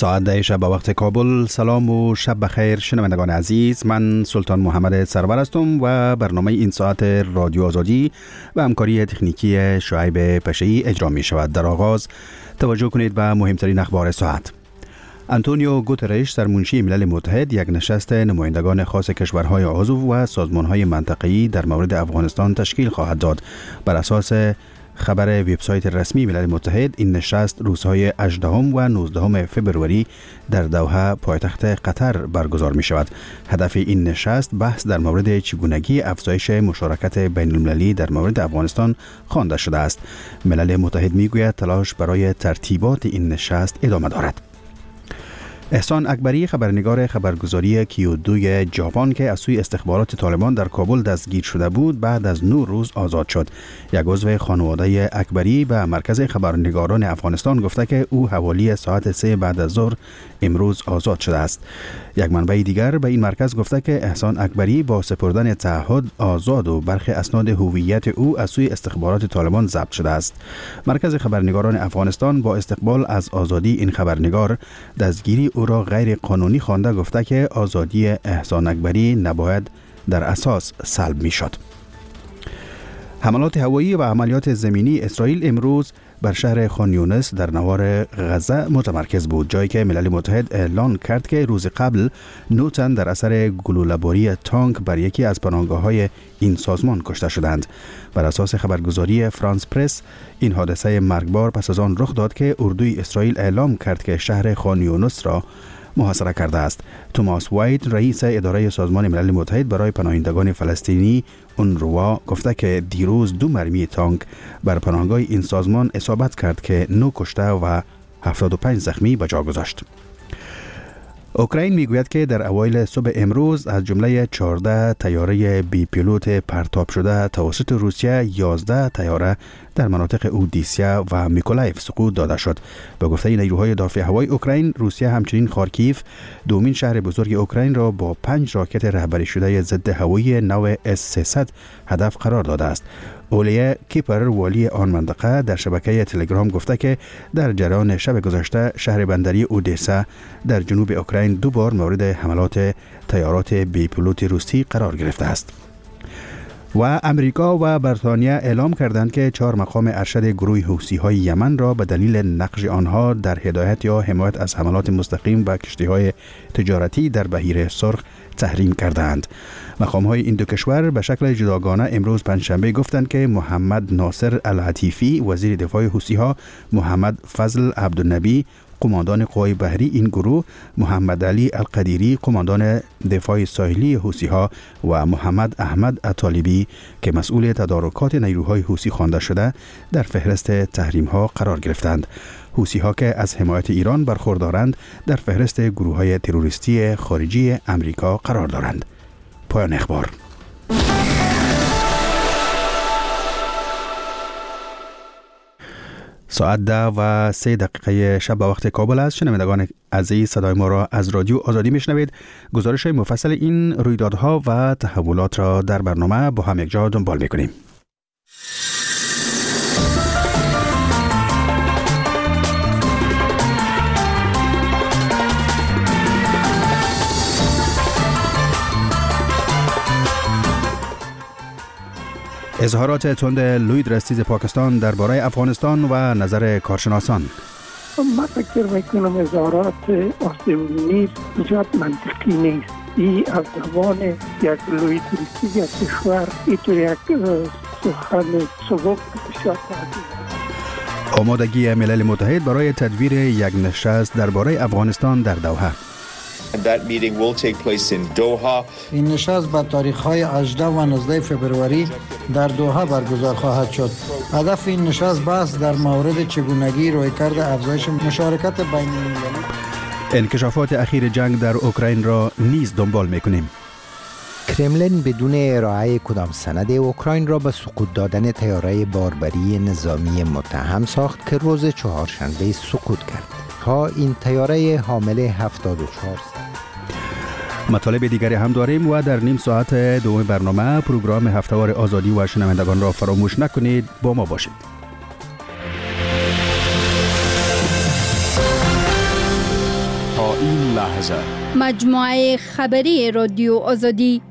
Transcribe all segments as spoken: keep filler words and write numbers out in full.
ساعت ده شب وقت کابل. سلام و شب بخیر شنوندگان عزیز، من سلطان محمد سرور هستم و برنامه این ساعت رادیو آزادی و همکاری تکنیکی شعیب پشه‌ای اجرا می شود. در آغاز توجه کنید به مهمترین اخبار ساعت. آنتونیو گوترش سرمنشی ملل متحد یک نشست نمایندگان خاص کشورهای عضو و سازمانهای منطقه‌ای در مورد افغانستان تشکیل خواهد داد. بر اساس خبر وبسایت رسمی ملل متحد، این نشست روزهای هجدهم و نوزدهم فبروری در دوحه پایتخت قطر برگزار می شود. هدف این نشست بحث در مورد چگونگی افزایش مشارکت بین المللی در مورد افغانستان خوانده شده است. ملل متحد می گوید تلاش برای ترتیبات این نشست ادامه دارد. احسان اکبری، خبرنگار خبرگزاری کیو دوی ژاپن که از سوی استخبارات طالبان در کابل دستگیر شده بود، بعد از نه روز آزاد شد. یک عضو خانواده اکبری به مرکز خبرنگاران افغانستان گفته که او حوالی ساعت سه بعد از ظهر امروز آزاد شده است. یک منبع دیگر به این مرکز گفته که احسان اکبری با سپردن تعهد آزاد و برخی اسناد هویت او از سوی استخبارات طالبان ضبط شده است. مرکز خبرنگاران افغانستان با استقبال از آزادی این خبرنگار، دستگیری او را غیر قانونی خوانده گفته که آزادی احسان اکبری نباید در اساس سلب می شد. حملات هوایی و عملیات زمینی اسرائیل امروز بر شهر خان یونس در نوار غزه متمرکز بود، جایی که ملل متحد اعلان کرد که روز قبل نه تن در اثر گلوله‌باری تانک بر یکی از پناهگاه‌های این سازمان کشته شدند. بر اساس خبرگزاری فرانس پرس، این حادثه مرگبار پس از آن رخ داد که اردوی اسرائیل اعلام کرد که شهر خان یونس را محاصره کرده است. توماس وایت، رئیس اداره سازمان ملل متحد برای پناهندگان فلسطینی اونروا، گفته که دیروز دو مرمی تانک بر پناهگاه این سازمان اصابت کرد که نه کشته و هفتاد و پنج زخمی به جا گذاشت. اوکراین میگوید که در اوایل صبح امروز از جمله چهارده طیاره بی پیلوت پرتاب شده توسط روسیه، یازده طیاره در مناطق اودیسا و میکولایف سقوط داده شد. به گفته نیروهای دافع هوایی اوکراین، روسیه همچنین خارکیف، دومین شهر بزرگ اوکراین را با پنج راکت رهبری شده ضد هوایی نو اس سیصد هدف قرار داده است. اولیا کیپر، والی آن منطقه، در شبکه تلگرام گفته که در جریان شب گذشته شهر بندری اودسا در جنوب اوکراین دو بار مورد حملات طیارات بی پیلوت روسی قرار گرفته است. و امریکا و بریتانیا اعلام کردند که چهار مقام ارشد گروه حوثی‌های یمن را به دلیل نقش آنها در هدایت یا حمایت از حملات مستقیم به کشتی‌های تجارتی در بحیر سرخ تحریم کردند. مقام‌های این دو کشور به شکل جداگانه امروز پنجشنبه گفتند که محمد ناصر العطیفی، وزیر دفاع حوثی‌ها، محمد فضل عبدالنبی، قماندان قوای بحری این گروه، محمد علی القدیری، قماندان دفاع ساحلی حوثی‌ها و محمد احمد الطالبی که مسئول تدارکات نیروهای حوثی خوانده شده، در فهرست تحریم‌ها قرار گرفتند. حوثی‌ها که از حمایت ایران برخوردارند در فهرست گروه‌های تروریستی خارجی امریکا قرار دارند. پایان اخبار. ساعت ده و سه دقیقه شب به وقت کابل است. شنوندگان عزیز، صدای ما را از رادیو آزادی میشنوید. گزارش مفصل این رویدادها و تحولات را در برنامه با هم یک جا دنبال میکنیم. اظهارات تند لوید رستیز پاکستان درباره افغانستان و نظر کارشناسان. من فکر میکنم اظهارات آسمونی زیاد منطقی نیست. این از زبان یک لوید رستیز یک کشور اینطور یک سخن سبک بسیار تعجب. آمادگی ملل متحد برای تدویر یک نشست درباره افغانستان در دوحه. And that meeting will take place in Doha. این نشست با تاریخ‌های هجده و نوزده فبروری در دوحه برگزار خواهد شد. هدف این نشست بحث در مورد چگونگی رویکرد افزایش مشارکت بین المللی. انکشافات اخیر جنگ در اوکراین را نیز دنبال می‌کنیم. کرملین بدون ارائه کدام سند اوکراین را به سقوط دادن طیاره باربری نظامی متهم ساخت که روز چهارشنبه سقوط کرد. ها این طیاره حامل هفتاد و چهار مطالب دیگری هم داریم و در نیم ساعت دوم برنامه پروگرام هفته‌وار آزادی و شنوندگان را فراموش نکنید. با ما باشید. این لحظه مجموعه خبری رادیو آزادی.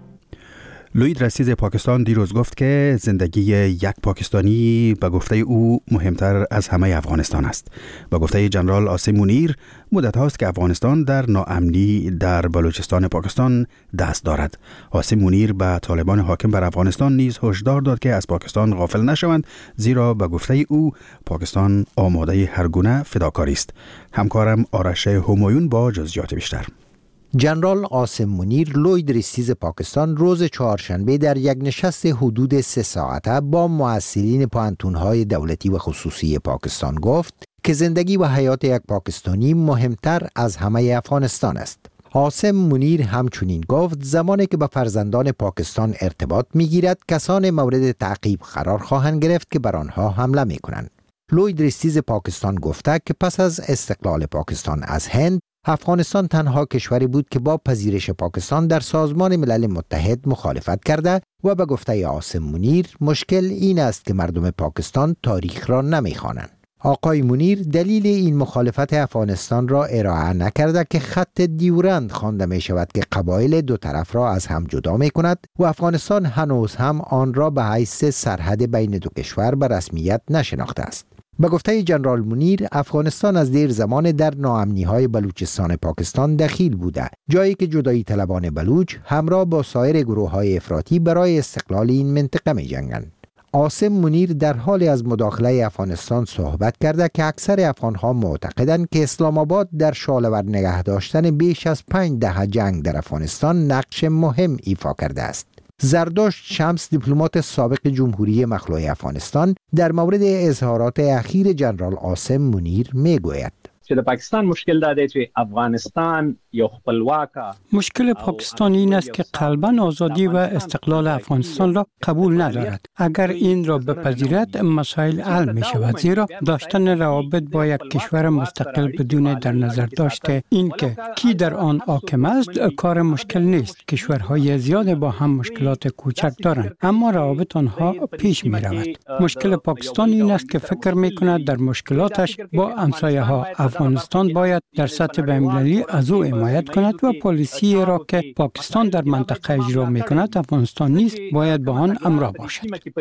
لوید رئیس پاکستان دیروز گفت که زندگی یک پاکستانی به گفته او مهمتر از همه افغانستان است. به گفته جنرال عاصم منیر مدت هاست که افغانستان در ناامنی در بلوچستان پاکستان دست دارد. عاصم منیر به طالبان حاکم بر افغانستان نیز هشدار داد که از پاکستان غافل نشوند، زیرا به گفته او پاکستان آماده هر گونه فداکاری است. همکارم آرش همایون با جزئیات بیشتر. جنرال عاصم منیر لوید رئیس پاکستان روز چهارشنبه در یک نشست حدود سه ساعته با مؤسسین پوهنتون‌های دولتی و خصوصی پاکستان گفت که زندگی و حیات یک پاکستانی مهمتر از همه افغانستان است. عاصم منیر همچنین گفت زمانی که به فرزندان پاکستان ارتباط می‌گیرد کسان مورد تعقیب قرار خواهند گرفت که بر آنها حمله می‌کنند. لوید رئیس پاکستان گفته که پس از استقلال پاکستان از هند، افغانستان تنها کشوری بود که با پذیرش پاکستان در سازمان ملل متحد مخالفت کرده و به گفته عاصم منیر مشکل این است که مردم پاکستان تاریخ را نمی‌خوانند. آقای منیر دلیل این مخالفت افغانستان را ارائه نکرده که خط دیورند خوانده می شود که قبایل دو طرف را از هم جدا می کند و افغانستان هنوز هم آن را به حیث سرحد بین دو کشور به رسمیت نشناخته است. به گفته جنرال منیر افغانستان از دیر زمان در ناامنی‌های بلوچستان پاکستان دخیل بوده، جایی که جدایی طلبان بلوچ همراه با سایر گروه‌های افراطی برای استقلال این منطقه می‌جنگند. عاصم منیر در حال از مداخله افغانستان صحبت کرده که اکثر افغان‌ها معتقدند که اسلام آباد در شاله‌ور نگه داشتن بیش از پنج دهه جنگ در افغانستان نقش مهم ایفا کرده است. زردشت شمس دیپلمات سابق جمهوری مخلوع افغانستان در مورد اظهارات اخیر جنرال عاصم منیر میگوید چې د پاکستان مشکل دا دی چې افغانستان یو خپلواکه مشکل پاکستان این است که قلباً آزادی و استقلال افغانستان را قبول ندارد. اگر این را بپذیرد مسائل حل می شود، زیرا داشتن روابط با یک کشور مستقل بدون در نظر داشته این که کی در آن حاکم است کار مشکل نیست. کشورهای زیاد با هم مشکلات کوچک دارند اما روابط آنها پیش می رود. مشکل پاکستان این است که فکر می کند در مشکلاتش با همسایه ها افغانستان باید در سطح بین‌المللی از او حمایت کند و پالیسی را که پاکستان در منطقه اجرا می‌کند افغانستان نیز باید با آن همراه باشد.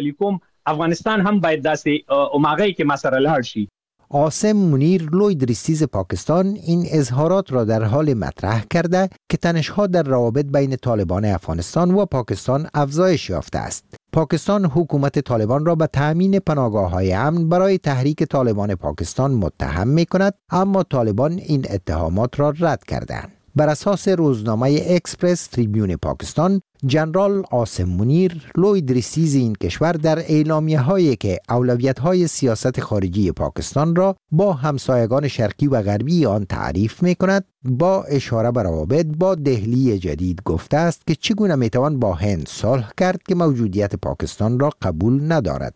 افغانستان هم باید دست اوماغی که مسئله لاړ شي. عاصم منیر لوید رئیس پاکستان این اظهارات را در حال مطرح کرده که تنش‌ها در روابط بین طالبان افغانستان و پاکستان افزایش یافته است. پاکستان حکومت طالبان را به تأمین پناهگاه‌های امن برای تحریک طالبان پاکستان متهم می‌کند، اما طالبان این اتهامات را رد کردند. بر اساس روزنامه اکسپرس تریبیون پاکستان، جنرال عاصم منیر لوید رئیس این کشور در اعلامیه‌هایی که اولویت‌های سیاست خارجی پاکستان را با همسایگان شرقی و غربی آن تعریف می‌کند، با اشاره به روابط با دهلی جدید گفته است که چگونه می‌توان با هند صلح کرد که موجودیت پاکستان را قبول ندارد.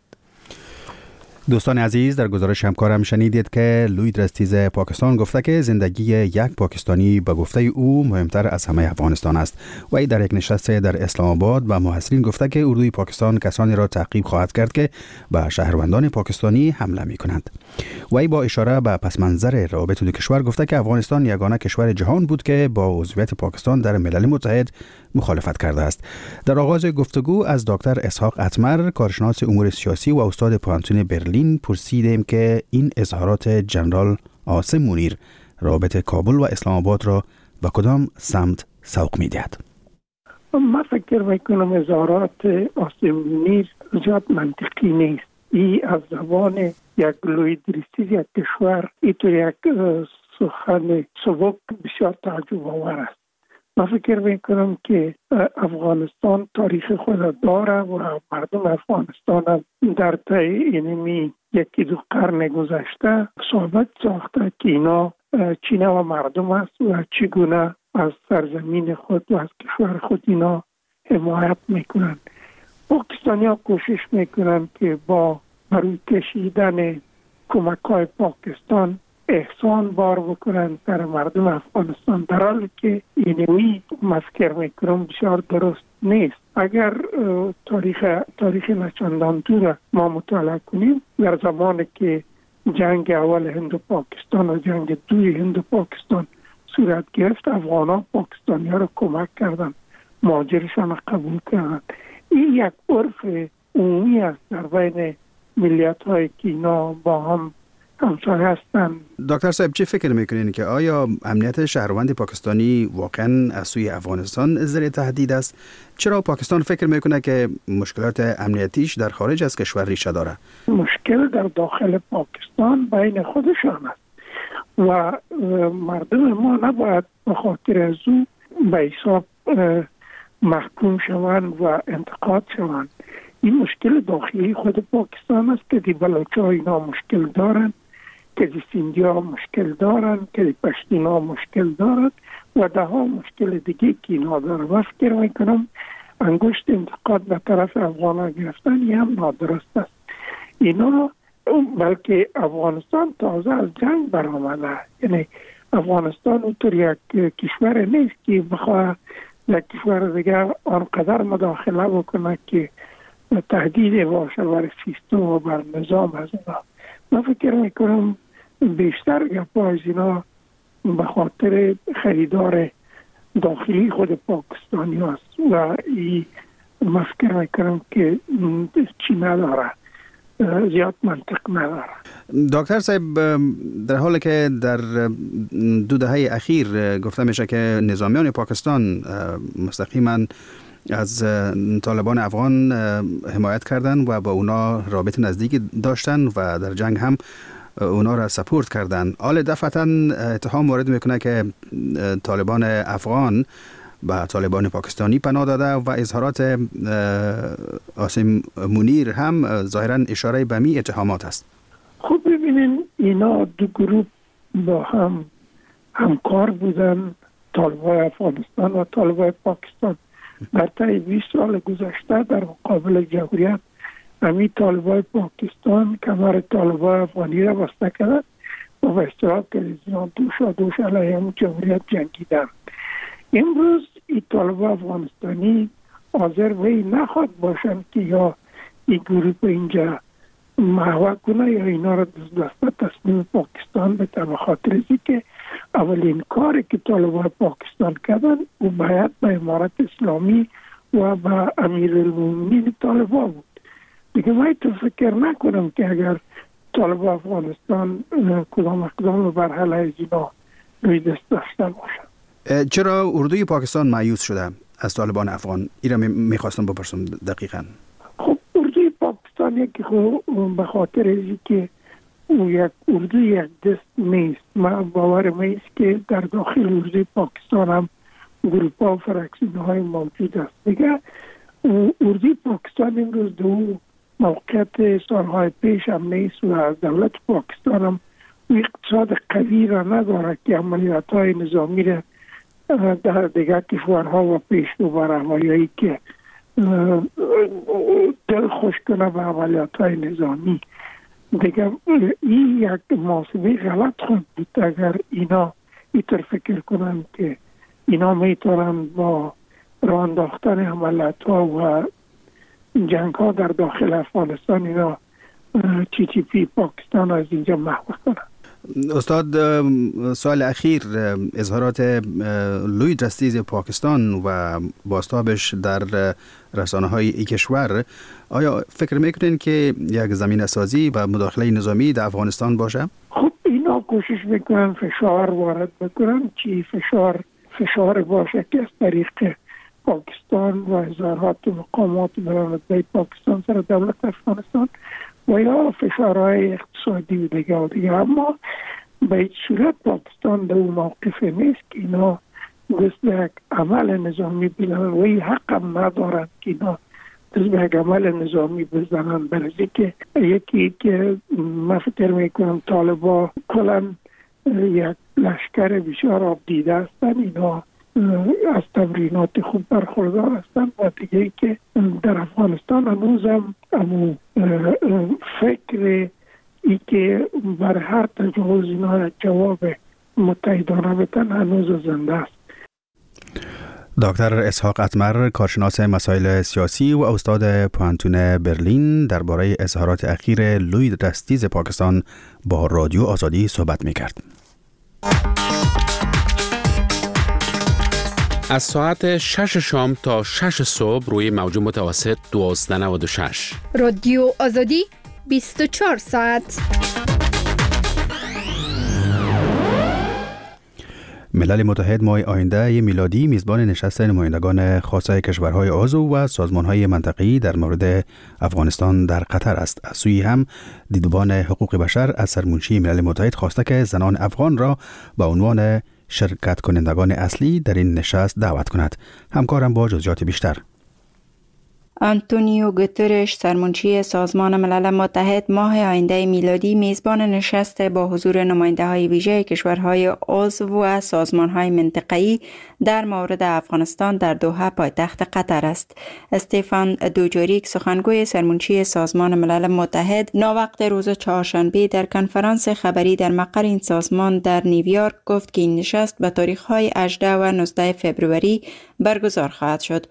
دوستان عزیز، در گزارش همکارم شنیدید که لوید رئیس پاکستان گفته که زندگی یک پاکستانی به گفته او مهمتر از همه افغانستان است و ای در یک نشست در اسلام آباد به محصلین گفته که اردوی پاکستان کسانی را تعقیب خواهد کرد که به شهروندان پاکستانی حمله می کنند. و ای با اشاره به پس منظر روابط دو کشور گفته که افغانستان یگانه کشور جهان بود که با عضویت پاکستان در ملل متحد مخالفت کرده است. در آغاز گفتگو از دکتر اسحاق اتمر، کارشناس امور سیاسی و استاد پوهنتون برلین، پرسیدیم که این اظهارات جنرال عاصم منیر رابط کابل و اسلام آباد را به کدام سمت سوق می‌دهد؟ من فکر میکنم اظهارات عاصم منیر زیاد منطقی نیست. ای از زبان یک لوید رئیس یک کشور اینطور یک سخن سبک بسیار تعجب آور است. من فکر میکنم که افغانستان تاریخ خود داره و مردم افغانستان هم در طی اینمی یکی دو قرن گذشته صحبت ساخته که اینا چینه و مردم است و چگونه از سرزمین خود و از کشور خود اینا حمایت میکنن. پاکستانی ها کوشش میکنن که با بروی کشیدن کمک های پاکستان احسان بار بکنن در مردم افغانستان، در حالی که اینوی مفکر میکنم بسیار درست نیست. اگر تاریخ تاریخ نچندان دور ما مطالعه کنیم، در زمانی که جنگ اول هند و پاکستان و جنگ دوی هند و پاکستان صورت گرفت افغان‌ها پاکستانی‌ها رو کمک کردن، مهاجرشان قبول کردن. این یک عرف عمومی است در بین ملیت‌های که اینا با هم همسایه هستن. دکتر صاحب چه فکر میکنین که آیا امنیت شهروند پاکستانی واقعا از سوی افغانستان زیر تهدید است؟ چرا پاکستان فکر میکنه که مشکلات امنیتیش در خارج از کشور ریشه داره؟ مشکل در داخل پاکستان بین خودشان است و مردم ما نباید به خاطر از او به حساب محکوم شوند و انتقاد شوند. این مشکل داخلی خود پاکستان است که دی بلوچ‌ها اینا مشکل دارن، که دی سیندیا مشکل دارن، که دی پشتونا مشکل دارن و ده ها مشکل دیگه که اینا دارن. و فکر میکنم انگشت انتقاد به طرف افغان‌ها گرفتن این هم نادرست است. اینا بلکه افغانستان تازه از جنگ برآمده، یعنی افغانستان اونطور یک کشور نیست که بخواه یک کشور دیگر آنقدر مداخله بکنه که تهدید باشه بر سیستم و بر نظام از اینا. من فکر میکنم بیشتر گپا از اینا به خاطر خریدار داخلی خود پاکستانی هست و این من فکر میکنم که چی نداره، زیاد منطق نداره. دکتر صاحب در حالی که در دو دهه اخیر گفته میشه که نظامیان پاکستان مستقیما از طالبان افغان حمایت کردن و با اونا رابطه نزدیکی داشتن و در جنگ هم اونا را سپورت کردن. حال دفعتا اتهام وارد میکنه که طالبان افغان به طالبان پاکستانی پناه داده و اظهارات عاصم منیر هم ظاهرا اشاره به می اتهامات است. خب ببینین اینا دو گروه با هم همکار بودن، طالبان افغانستان و طالبان پاکستان. در طی بیست سال گذشته در مقابل جمهوریت همین طالبان پاکستان کمر طالبان افغانی را بسته کردند و به اصطلاح تلویزیون دوش و دوش علیه هم جمهوریت جنگیدند. امروز این طالبان افغانستانی حاضر وی نخواد باشند که یا این گروه اینجا محو کنه یا اینا را دست تسلیم پاکستان بده، به خاطر از که اولین کاری که طالبان پاکستان کردن و باید به امارت اسلامی و به امیرالمومنین طالبان بود. دیگه من تو فکر نکنم که اگر طالبان افغانستان کدام اقدام بر علیه اینا روی دست داشته باشن. چرا اردوی پاکستان مایوس شده از طالبان افغان؟ این را میخواستم بپرسم دقیقاً. خب اردوی پاکستان یکی خب به خاطر ازی که او یک اردو یک دست نیست. من باورم است که در داخل اردوی پاکستان هم گروپ ها و فرکسیون های موجود است. دیگه اردوی پاکستان امروز دو موقعیت سالهای پیش هم نیست و دولت پاکستان هم اقتصاد قوی را نداره که عملیات های نظامی را در دیگر کشورها و پیشرو برنامه‌ای که دل خوش کنه به عملیات های نظامی. دیگه این یک محاسبه غلط خود بود اگر اینا اینطور فکر کنن که اینا میتونن با راه انداختن عملیات ها و جنگ ها در داخل افغانستان اینا تی تی پی پاکستان از اینجا محو کنن. استاد، سال اخیر اظهارات لوی دستیز پاکستان و بازتابش در رسانه های ای کشور، آیا فکر میکنین که یک زمینه سازی و مداخله نظامی در افغانستان باشه؟ خب اینا کوشش میکنن فشار وارد بکنن، چی فشار فشار باشه که از طریق پاکستان و اظهارات مقامات برآمده پاکستان سر دولت افغانستان و یا فشارهای اقتصادی و دیگه و دیگه. اما به هیچ صورت پاکستان در اون موقف نیست که اینا دست به یک عمل نظامی بزنن و این حق هم ندارن که اینا دست به یک عمل نظامی بزنن. برای که یکی که من فکر میکنم طالبا کلن یک لشکر بسیار آب دیده هستن، اینا از تمرینات خوب برخوردار هستن و دیگه که در افغانستان هنوز هم امو فکر ای که بر هر تجاوز اینا جواب متحدانه بتن هنوز زنده است. دکتر اسحاق اتمر، کارشناس مسائل سیاسی و استاد پوهنتون برلین، درباره اظهارات اخیر لوی دستیز پاکستان با رادیو آزادی صحبت می‌کرد. از ساعت شش شام تا شش صبح روی موج متوسط دوازده و نود و شش. رادیو آزادی بیست و چهار ساعت. ملل متحد ماه آینده میلادی میزبان نشست نمایندگان خاص کشورهای عضو و سازمانهای منطقه‌ای در مورد افغانستان در قطر است. از سوی هم دیدبان حقوق بشر از سرمنشی ملل متحد خواسته که زنان افغان را به عنوان شرکت کنندگان اصلی در این نشست دعوت کند. همکارم با جزئیات بیشتر. آنتونیو گوترش سرمنشی سازمان ملل متحد ماه آینده میلادی میزبان نشست با حضور نماینده‌های ویژه کشورهای عضو و سازمان‌های منطقه‌ای در مورد افغانستان در دوحه پایتخت قطر است. استفان دوجاریک سخنگوی سرمنشی سازمان ملل متحد ناوقت روز چهارشنبه در کنفرانس خبری در مقر این سازمان در نیویورک گفت که این نشست به تاریخ‌های هجده و نوزده فوریه برگزار خواهد شد.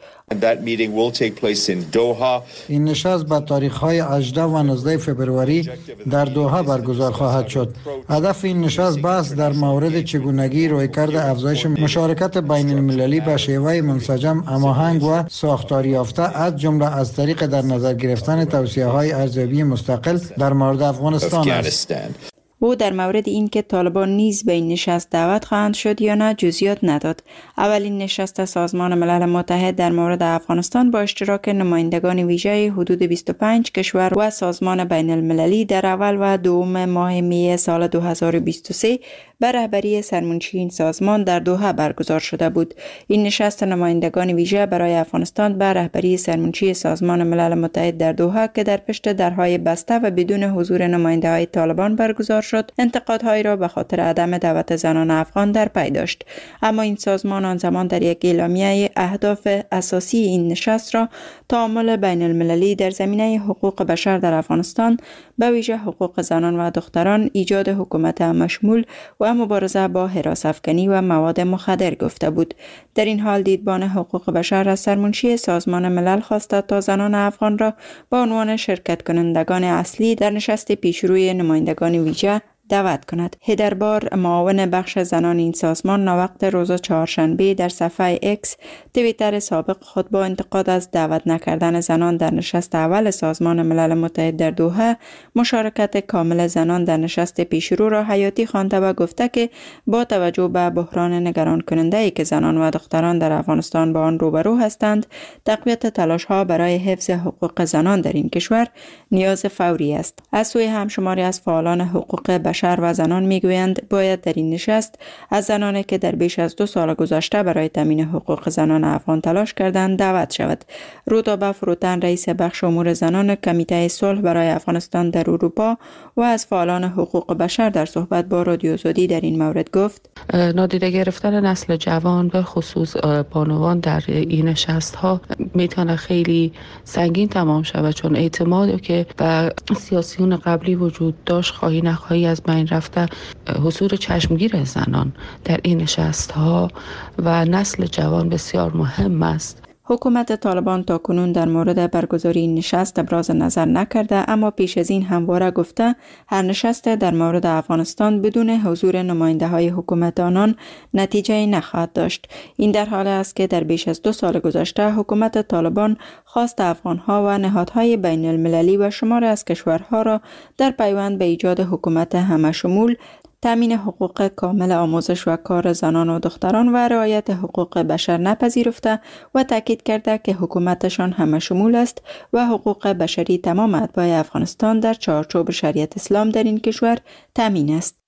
این نشست به تاریخ‌های هجده و نوزده فوریه در دوحه برگزار خواهد شد. هدف این نشست بحث در مورد چگونگی رویکرد افزایش مشارکت بین المللی به شیوه منسجم، هماهنگ و ساختاری یافته از جمله از طریق در نظر گرفتن توصیه‌های ارزیابی مستقل در مورد افغانستان است. او در مورد اینکه طالبان نیز به این نشست دعوت خواهند شد یا نه جزئیات نداد. اولین نشست سازمان ملل متحد در مورد افغانستان با اشتراک نمایندگان ویژه حدود بیست و پنج کشور و سازمان بین المللی در اول و دوم ماه می سال دو هزار و بیست و سه به رهبری سرمنشی این سازمان در دوحه برگزار شده بود. این نشست نمایندگان ویژه برای افغانستان به رهبری سرمنشی سازمان ملل متحد در دوحه که در پشت درهای بسته و بدون حضور نماینده‌های طالبان برگزار شد، انتقادهایی را به خاطر عدم دعوت زنان افغان در پی داشت. اما این سازمان آن زمان در یک اعلامیه اهداف اساسی این نشست را تعامل بین المللی در زمینه حقوق بشر در افغانستان، به ویژه حقوق زنان و دختران، ایجاد حکومت مشمول و مبارزه با هراس‌افکنی و مواد مخدر گفته بود. در این حال دیدبان حقوق بشر از سرمنشی سازمان ملل خواسته تا زنان افغان را به عنوان شرکت کنندگان اصلی در نشست پیشروی نمایندگان ویژه دعوت کند. هدربار معاون بخش زنان این سازمان ناوقت روز چهارشنبه در صفحه اکس توییتر سابق خود با انتقاد از دعوت نکردن زنان در نشست اول سازمان ملل متحد در دوحه مشارکت کامل زنان در نشست پیشرو را حیاتی خوانده و گفته که با توجه به بحران نگران کننده ای که زنان و دختران در افغانستان با آن روبرو هستند، تقویت تلاش ها برای حفظ حقوق زنان در این کشور نیاز فوری است. از سوی هم شماری از فعالان حقوق بشر و زنان میگویند باید در این نشست از زنانی که در بیش از دو سال گذشته برای تامین حقوق زنان افغان تلاش کردند دعوت شود. رودابه فروتن رئیس بخش امور زنان کمیته صلح برای افغانستان در اروپا و از فعالان حقوق بشر در صحبت با رادیو آزادی در این مورد گفت: نادیده گرفتن نسل جوان به خصوص بانوان در این نشست ها میتونه خیلی سنگین تمام شود، چون اعتمادی که به سیاسیون قبلی وجود داشت خواهی نخواهی از بین رفته. حضور چشمگیر زنان در این نشست ها و نسل جوان بسیار مهم است. حکومت طالبان تاکنون در مورد برگزاری این نشست ابراز نظر نکرده، اما پیش از این همواره گفته هر نشست در مورد افغانستان بدون حضور نماینده های حکومت آنان نتیجه نخواهد داشت. این در حالی است که در بیش از دو سال گذشته حکومت طالبان خواست افغانها و نهادهای بین المللی و شمار از کشورها را در پیوند به ایجاد حکومت همه‌شمول، تامین حقوق کامل آموزش و کار زنان و دختران و رعایت حقوق بشر نپذیرفته و تاکید کرده که حکومتشان همه شمول است و حقوق بشری تمام اتباع افغانستان در چارچوب شریعت اسلام در این کشور تامین است.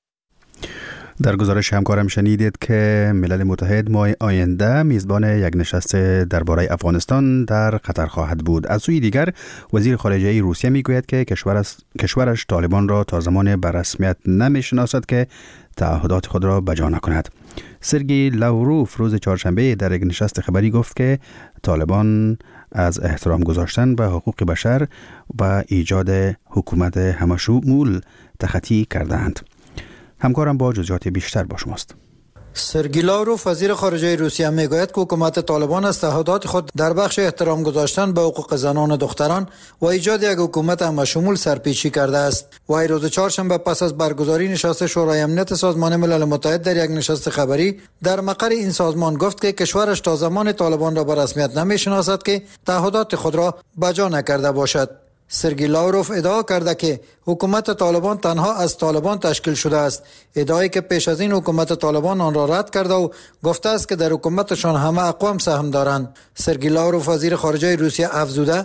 در گزارش همکارم شنیدید که ملل متحد ماه آینده میزبان یک نشست درباره افغانستان در قطر خواهد بود. از سوی دیگر وزیر خارجه روسیه میگوید که کشورش, کشورش طالبان را تا زمان به رسمیت نمیشناسد که تعهدات خود را بجا نکند. سرگئی لاوروف روز چهارشنبه در یک نشست خبری گفت که طالبان از احترام گذاشتن به حقوق بشر و ایجاد حکومت همه‌شمول تخطی کردند. همکارم با جزئیات بیشتر با شماست. سرگی لاوروف وزیر خارجه روسیه میگوید که حکومت طالبان از تعهدات خود در بخش احترام گذاشتن به حقوق زنان و دختران و ایجاد یک حکومت همشمول سرپیچی کرده است. وی روز چهارشنبه پس از برگزاری نشست شورای امنیت سازمان ملل متحد در یک نشست خبری در مقر این سازمان گفت که کشورش تا زمان طالبان را به رسمیت نمیشناسد که تعهدات خود را بجا نکرده باشد. سرگی لاوروف ادعا کرده که حکومت طالبان تنها از طالبان تشکیل شده است، ادعایی که پیش از این حکومت طالبان آن را رد کرده و گفته است که در حکومتشان همه اقوام سهم دارند. سرگی لاوروف وزیر خارجه روسیه افزوده: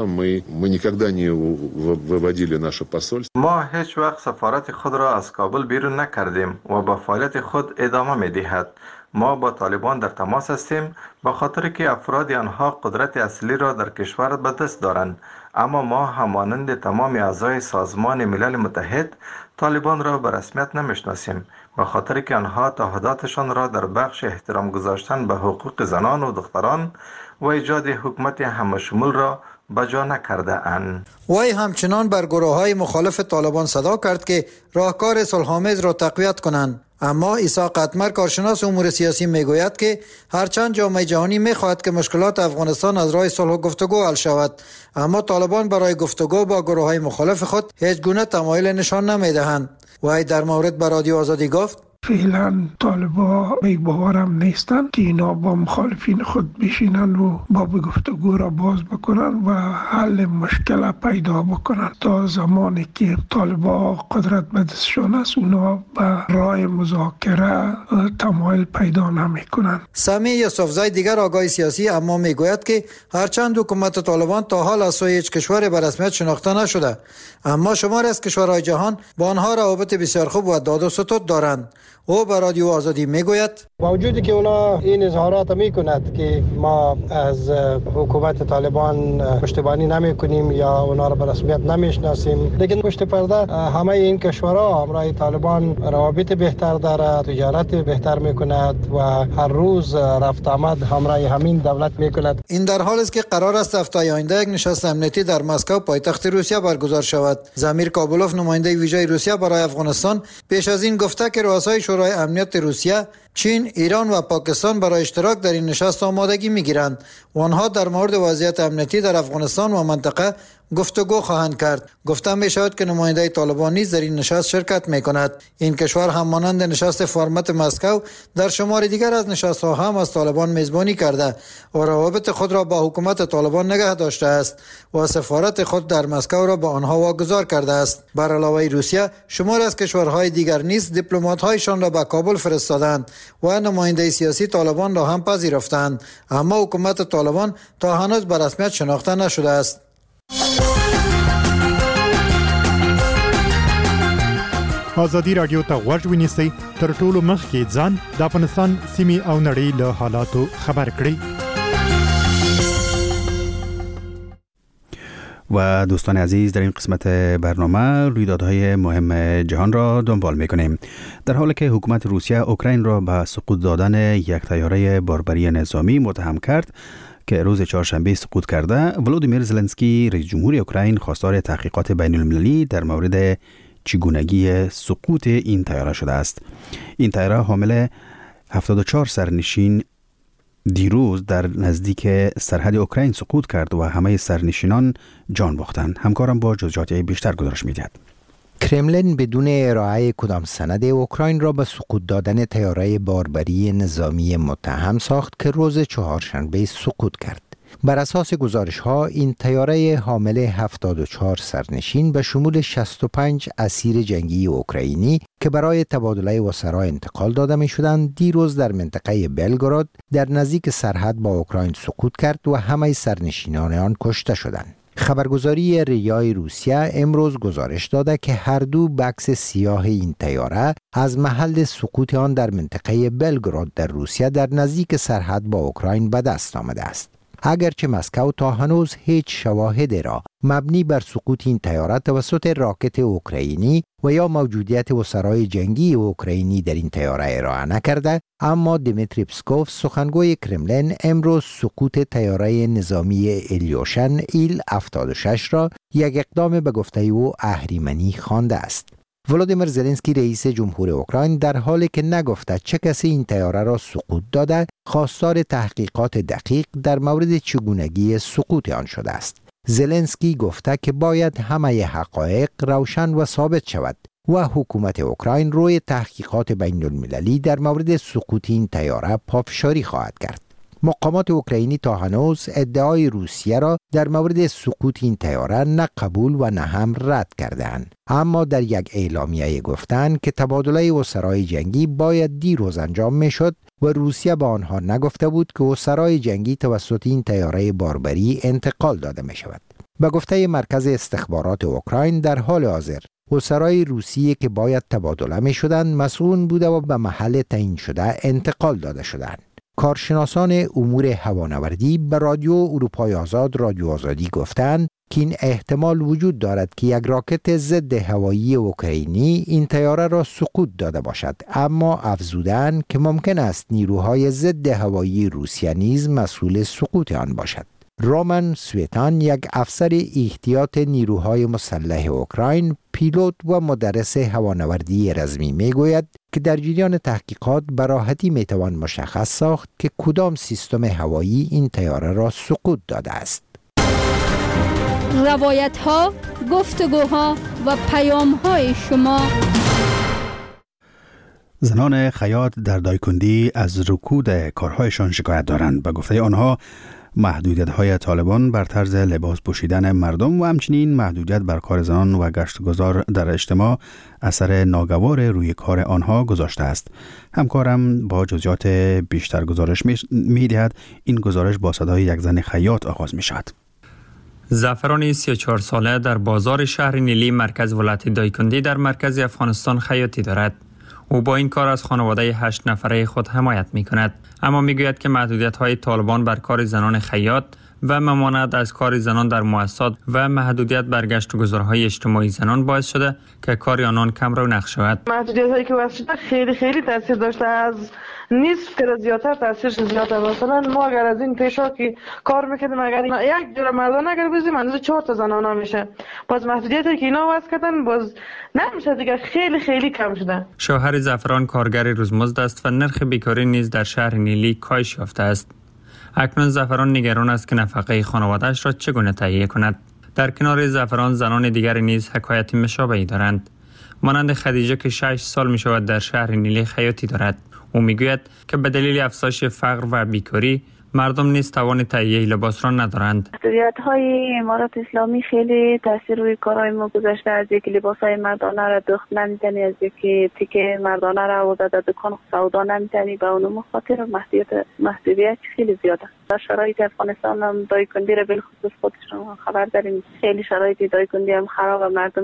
ما هیچ وقت سفارت خود را از کابل بیرون نکردیم و با فعالیت خود ادامه می‌دهد. ما با طالبان در تماس هستیم به خاطر که افراد آنها قدرت اصلی را در کشور به دست دارند، اما ما همانند تمام اعضای سازمان ملل متحد طالبان را به رسمیت نمیشناسیم به خاطر که آنها تعهداتشان را در بخش احترام گذاشتن به حقوق زنان و دختران و ایجاد حکومت همشمول را بجا نکرده اند. وی همچنان بر گروه‌های مخالف طالبان صدا کرد که راهکار صلح‌آمیز را تقویت کنند. اما عیسی قطمر کارشناس امور سیاسی میگوید که هرچند جامعه جهانی میخواهد که مشکلات افغانستان از راه صلح و گفتگو حل شود، اما طالبان برای گفتگو با گروه‌های مخالف خود هیچ گونه تمایل نشان نمیدهند. وی در مورد به رادیو آزادی گفت: فعلا طالبا می باورم نیستن که اینا با مخالفین خود بشینن و با گفتگو را باز بکنن و حل مشکل پیدا بکنن. تا زمانی که طالبا قدرت به دستشان است اونا به راه مذاکره تمایل پیدا نمی کنن. سمی یوسفزای دیگر آگاه سیاسی اما میگوید که هرچند حکومت طالبان تا حال از سوی هیچ کشور به رسمیت شناخته نشده، اما شمار از کشورهای جهان با آنها روابط بسیار خوب و داد و ستد دارند. او به رادیو آزادی میگوید: با وجودی که اونا این اظهارات میکند که ما از حکومت طالبان پشتیبانی نمی کنیم یا اونا را به رسمیت نمیشناسیم، لیکن پشت پرده همه این کشورها همراه طالبان روابط بهتر دارد، تجارت بهتر میکند و هر روز رفت آمد همراه همین دولت میکند. این در حالی است که قرار است هفته آینده یک نشست امنیتی در مسکو پایتخت روسیه برگزار شود. زمیر کابولوف نماینده ویژه روسیه برای افغانستان پیش از این گفته که رؤسای شورای امنیت روسیه، چین، ایران و پاکستان برای اشتراک در این نشست آمادگی میگیرند و آنها در مورد وضعیت امنیتی در افغانستان و منطقه گفتگو خواهند کرد. گفته می شود که نماینده طالبان نیز در این نشست شرکت می کند. این کشور هم مانند نشست فرمت مسکو در شمار دیگر از نشست ها هم از طالبان میزبانی کرده و روابط خود را با حکومت طالبان نگه داشته است و سفارت خود در مسکو را به آنها واگذار کرده است. بر علاوه روسیه، شمار از کشورهای دیگر نیز دیپلمات هایشان را به کابل فرستادند و نماینده سیاسی طالبان را هم پذیرفتند، اما حکومت طالبان تا هنوز به رسمیت شناخته نشده است. آزادی رادیو ته غوږ ونیسئ، تر ټولو مخکې ځان د افغانستان سیمې او نړۍ له حالاتو خبر کړئ. و دوستان عزیز، در این قسمت برنامه رویدادهای مهم جهان را دنبال می‌کنیم. در حالی که حکومت روسیه اوکراین را به سقوط دادن یک طیاره باربری نظامی متهم کرد که روز چهارشنبه سقوط کرده، ولودیمیر زلنسکی رئیس جمهور اوکراین خواستار تحقیقات بین المللی در مورد چگونگی سقوط این طیاره شده است. این طیاره حامل هفتاد و چهار سرنشین دیروز در نزدیک سرحد اوکراین سقوط کرد و همه سرنشینان جان باختند. همکارم با جزئیات بیشتر گزارش می‌دهد. کرملین بدون ارائه کدام سند اوکراین را به سقوط دادن طیاره باربری نظامی متهم ساخت که روز چهارشنبه سقوط کرد. بر اساس گزارش ها این طیاره حامل هفتاد و چهار سرنشین به شمول شصت و پنج اسیر جنگی اوکراینی که برای تبادله وزرا انتقال داده می شدند دیروز در منطقه بلگراد در نزدیک سرحد با اوکراین سقوط کرد و همه سرنشینان آن کشته شدند. خبرگزاری ریای روسیه امروز گزارش داده که هر دو بکس سیاه این طیاره از محل سقوط آن در منطقه بلگراد در روسیه در نزدیک سرحد با اوکراین به دست آمده است. اگرچه مسکو تا هنوز هیچ شواهدی را مبنی بر سقوط این طیاره توسط راکت اوکراینی و یا موجودیت وزرای جنگی اوکراینی در این طیاره ارائه نکرده، اما دیمیتری پسکوف سخنگوی کرملین امروز سقوط طیاره نظامی ایلیوشن ایل هفتاد و شش را یک اقدام به گفته او اهریمنی خوانده است. ولادیمیر زلنسکی رئیس جمهور اوکراین در حالی که نگفته چه کسی این طیاره را سقوط داده، خواستار تحقیقات دقیق در مورد چگونگی سقوط آن شده است. زلنسکی گفته که باید همه حقایق روشن و ثابت شود و حکومت اوکراین روی تحقیقات بین المللی در مورد سقوط این طیاره پافشاری خواهد کرد. مقامات اوکراینی تا هنوز ادعای روسیه را در مورد سقوط این طیاره نه قبول و نه هم رد کردند، اما در یک اعلامیه گفتند که تبادله اسرای جنگی باید دیروز انجام میشد و روسیه به آنها نگفته بود که اسرای جنگی توسط این طیاره باربری انتقال داده می شود. به گفته مرکز استخبارات اوکراین در حال حاضر اسرای روسیه که باید تبادله می شدند مسئول بوده و به محل تعیین شده انتقال داده شدند. کارشناسان امور هوانوردی به رادیو اروپای آزاد رادیو آزادی گفتند که این احتمال وجود دارد که یک راکت ضد هوایی اوکراینی این طیاره را سقوط داده باشد، اما افزودند که ممکن است نیروهای ضد هوایی روسیه نیز مسئول سقوط آن باشد. رومان سویتان، یک افسر احتیاط نیروهای مسلح اوکراین، پیلوت و مدرس هوانوردی رزمی میگوید که در جریان تحقیقات به راحتی میتوان مشخص ساخت که کدام سیستم هوایی این طیاره را سقوط داده است. روایت ها، گفتگوها و پیام های شما. زنان خیاط در دایکندی از رکود کارهایشان شکایت دارند. به گفته آنها محدودیت‌های طالبان بر طرز لباس پوشیدن مردم و همچنین محدودیت بر کار زنان و گشتگذار در اجتماع اثر ناگوار روی کار آنها گذاشته است. همکارم با جزئیات بیشتر گزارش می‌دهد. این گزارش با صدای یک زن خیاط آغاز می‌شود. زعفران سی و چهار ساله در بازار شهر نیلی مرکز ولایت دایکندی در مرکز افغانستان خیاطی دارد. او با این کار از خانواده هشت نفره خود حمایت می کند، اما می گوید که محدودیت های طالبان بر کار زنان خیاط و ممانعت از کار زنان در مؤسسات و محدودیت بر گشت و گذارهای اجتماعی زنان باعث شده که کار آنان کم رونق شود. محدودیت هایی که وضع شده خیلی خیلی تاثیر داشته، از نصف تا زیادتر تاثیرش زیاده. مثلا ما اگر از این پیشا که کار میکردیم اگر یک جور مردان اگر بزنیم اندازه چهار تا زنانه میشه، باز محدودیتی که اینا وضع کردن باز نمیشه دیگه، خیلی خیلی کم شده. شوهر زعفران کارگر روزمزد است و نرخ بیکاری نیز در شهر نیلی کاهش یافته است. اکنون زعفران نگران است که نفقه خانواده‌اش را چگونه تهیه کند. در کنار زعفران زنان دیگر نیز حکایت مشابهی دارند. مانند خدیجه که شش سال می شود در شهر نیلی خیاطی دارد. او میگوید که به دلیل افزایش فقر و بیکاری مردم نیز توان تهیه لباس را ندارند. محدودیت‌های امارات اسلامی خیلی تاثیر روی کارهای ما گذاشته، از اینکه لباس‌های مردانه را دوخت نمی‌تونی، از اینکه تیکه مردانه را آورده در دکان سودا نمی‌تونی، به اون خاطر محدودیت محدودیت خیلی زیاده. در شرایط افغانستان هم دایکندی را بالخصوص خودشون خبر داریم، خیلی شرایط دایکندی هم خراب و مردم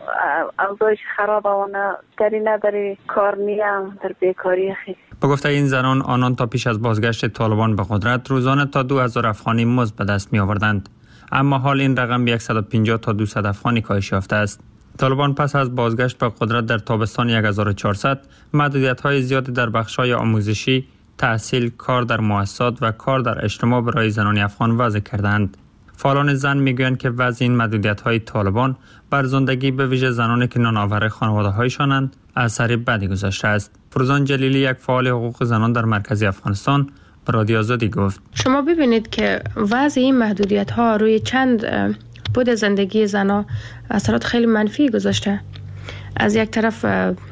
اوضاعش خراب و نه دری نداری، کار نیم، در بیکاری خیلی. با گفته این زنان، آنان تا پیش از بازگشت طالبان به قدرت روزانه تا دو هزار افغانی مزد به دست می آوردند، اما حال این رقم به صد و پنجاه تا دویست افغانی کاهش یافته است. طالبان پس از بازگشت به قدرت در تابستان هزار و چهارصد محدودیت‌های زیادی در بخش‌های آموزشی، تحصیل، کار در مؤسسات و کار در اجتماع برای زنان افغان وضع کردند. فعالان زن میگویند که وضع این محدودیت‌های طالبان بر زندگی به ویژه زنانی که نانآور خانواده‌هایشانند اثر بدی گذاشته است. فروزان جلیلی، یک فعال حقوق زنان در مرکز افغانستان، به رادیو آزادی گفت: شما ببینید که وضع این محدودیت‌ها روی چند بود زندگی زنان اثرات خیلی منفی گذاشته. از یک طرف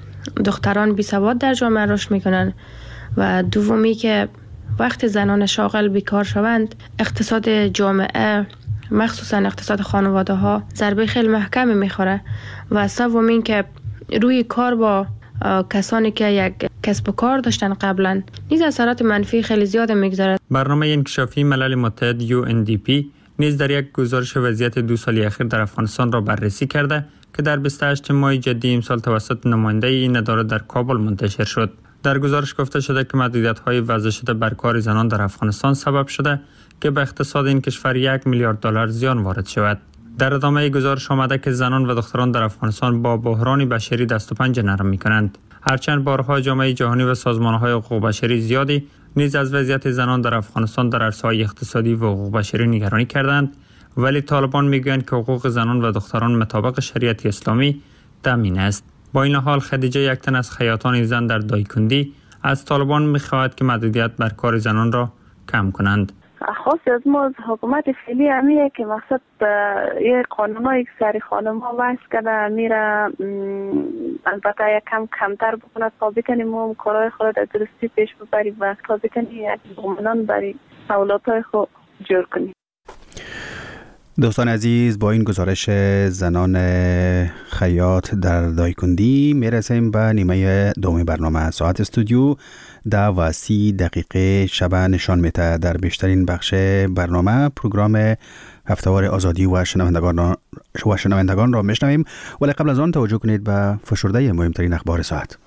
دختران بی‌سواد در جامعه رشد میکنن و دومی که وقتی زنان شاغل بیکار شوند اقتصاد جامعه مخصوصا اقتصاد خانواده ها ضربه خیلی محکمی میخوره و سومین که روی کار با کسانی که یک کسب و کار داشتن قبلا نیز اثرات منفی خیلی زیاد میگذارد. برنامه انکشافی ملل متحد یو ان دی پی نیز در یک گزارش وضعیت دو سالی اخیر در افغانستان را بررسی کرده که در بیست و هشت ماه جدی امسال توسط نماینده این اداره در کابل منتشر شد. در گزارش گفته شده که محدودیت‌های وضع شده بر کار زنان در افغانستان سبب شده که به اقتصاد این کشور یک میلیارد دلار زیان وارد شود. در ادامه گزارش آمده که زنان و دختران در افغانستان با بحران بشری دست و پنجه نرم می‌کنند. هرچند بارها جامعه جهانی و سازمان‌های حقوق بشری زیادی نیز از وضعیت زنان در افغانستان در عرصه‌های اقتصادی و حقوق بشری نگرانی کردند، ولی طالبان میگویند که حقوق زنان و دختران مطابق شریعت اسلامی تامین است. با این حال خدیجه، یک تن از خیاطان زن در دایکندی، از طالبان می‌خواهد که محدودیت بر کار زنان را کم کنند. خاص از ما از حکومت فعلی همیه که مقصد یک قانونایی که سری خانم ها وضع کرده میره البته یک کم کمتر بکنه تا بکنیم ما کارهای خود در درستی پیش ببریم و تا بکنیم یک بومنان برای سهولات های خود جور کنیم. دوستان عزیز، با این گزارش زنان خیاط در دایکندی میرسیم به نیمه دوم برنامه. ساعت استودیو ده و سی دقیقه شب نشان میده. در بیشترین بخش برنامه پروگرام هفتهوار آزادی و شنوندگان و شنوندگان را میشنویم، ولی قبل از آن توجه کنید به فشرده مهمترین اخبار ساعت.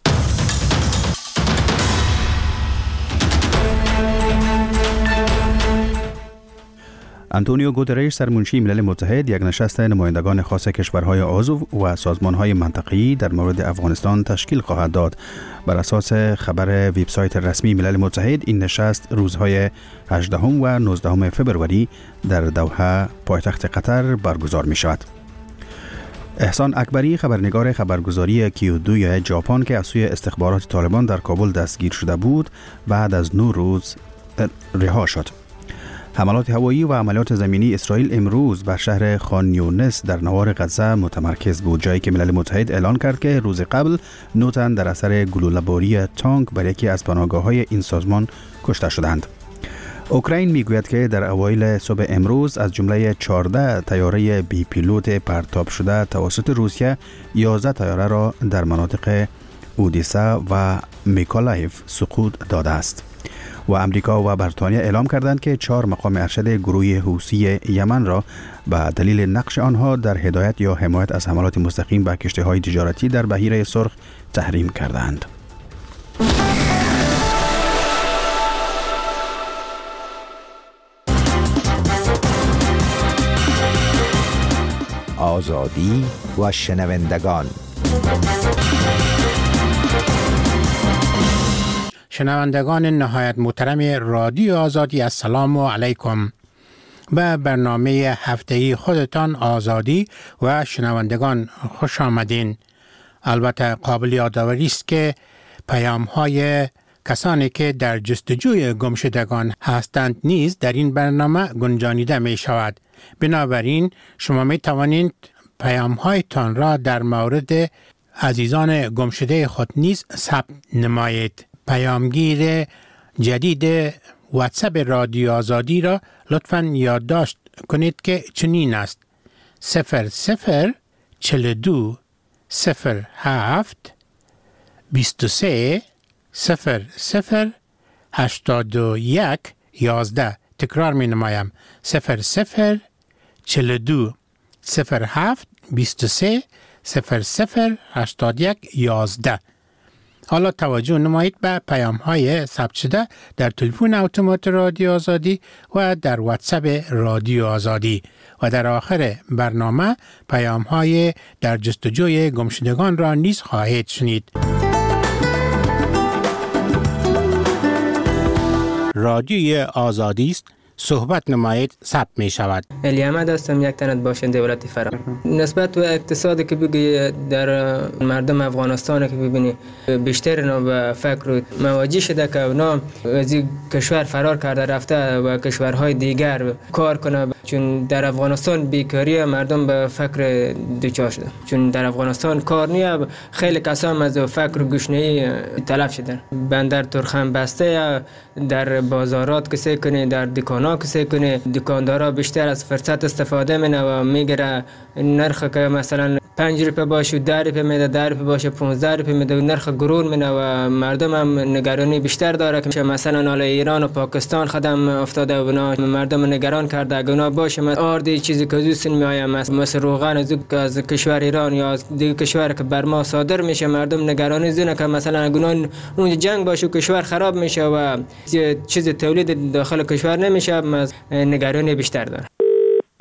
آنتونیو گوترش، سرمنشی ملل متحد، یک نشست نمایندگان خاص کشورهای عضو و سازمانهای منطقه‌ای در مورد افغانستان تشکیل خواهد داد. بر اساس خبر وبسایت رسمی ملل متحد، این نشست روزهای هجدهم و نوزدهم فوریه در دوحه، پایتخت قطر برگزار می شود. احسان اکبری، خبرنگار خبرگزاری کیو دو ژاپن که از سوی استخبارات طالبان در کابل دستگیر شده بود، بعد از نه روز رها شد. حملات هوایی و عملیات زمینی اسرائیل امروز بر شهر خان یونس در نوار غزه متمرکز بود، جایی که ملل متحد اعلان کرد که روز قبل نه تن در اثر گلوله‌باری تانک بر یکی از پناهگاه‌های این سازمان کشته شدند. اوکراین میگوید که در اوایل صبح امروز از جمله چهارده طیاره بی پیلوت پرتاب شده توسط روسیه، یازده طیاره را در مناطق اودیسا و میکولایف سقوط داده است. و امریکا و بریتانیا اعلام کردند که چهار مقام ارشد گروه حوثی یمن را به دلیل نقش آنها در هدایت یا حمایت از حملات مستقیم به کشتی‌های تجارتی در بحیره سرخ تحریم کردند. آزادی و شنوندگان. شنوندگان نهایت محترم رادیو آزادی، السلام علیکم. به برنامه هفته‌ای خودتان آزادی و شنوندگان خوش آمدین. البته قابل یادآوری است که پیام‌های کسانی که در جستجوی گمشدگان هستند نیز در این برنامه گنجانیده می شود. بنابراین شما می توانید پیام‌هایتان را در مورد عزیزان گمشده خود نیز ثبت نمایید. پیامگیر جدید واتساپ رادیو آزادی را لطفاً یادداشت کنید که چنین است: صفر صفر چهل و دو صفر هفت بیست و سه صفر صفر هشتاد و یک یازده. تکرار می نمایم: صفر صفر چهل و دو صفر هفت بیست و سه صفر صفر هشتاد و یک یازده. حالا توجه نمایید به پیام های ثبت شده در تلفن اتومات رادیو آزادی و در واتساپ رادیو آزادی و در آخر برنامه پیام های در جستجوی گمشدگان را نیز خواهید شنید. رادیوی آزادی است، صحبت نمایید، ثبت می شود. علی احمد هستم، یک تن باشنده ولایت فرا. نسبت به اقتصادی که بگی در مردم افغانستان که ببینی بیشتر اینا به فکر مواجه شده که اونا از کشور فرار کرده رفته و کشورهای دیگر کار کنه، چون در افغانستان بیکاری مردم به فکر دوچار شده، چون در افغانستان کار نیه. خیلی کسان از فکر گشنه‌ای تلف شدن. بندر ترخم بسته، در بازارات کسی کنه، در دکانا کسی کنه، دکاندارا بیشتر از فرصت استفاده منه و میگیره نرخ که مثلا پنج روپه باشه ده روپه میده، ده روپه باشه پانزده روپه میده، نرخ گرون منه و مردم هم نگرانی بیشتر داره که مثلا حالا ایران و پاکستان خدم افتاده و اونا مردم نگران کرده. اگه اونا باشه مثلا آردی چیزی که دوست میآیم مثل روغن از از کشور ایران یا از دیگه کشور که بر ما صادر میشه، مردم نگرانی زونه که مثلا اگه اون جنگ باشه کشور خراب میشه و چیز تولید داخل کشور نمیشه، نگرانی بیشتر داره.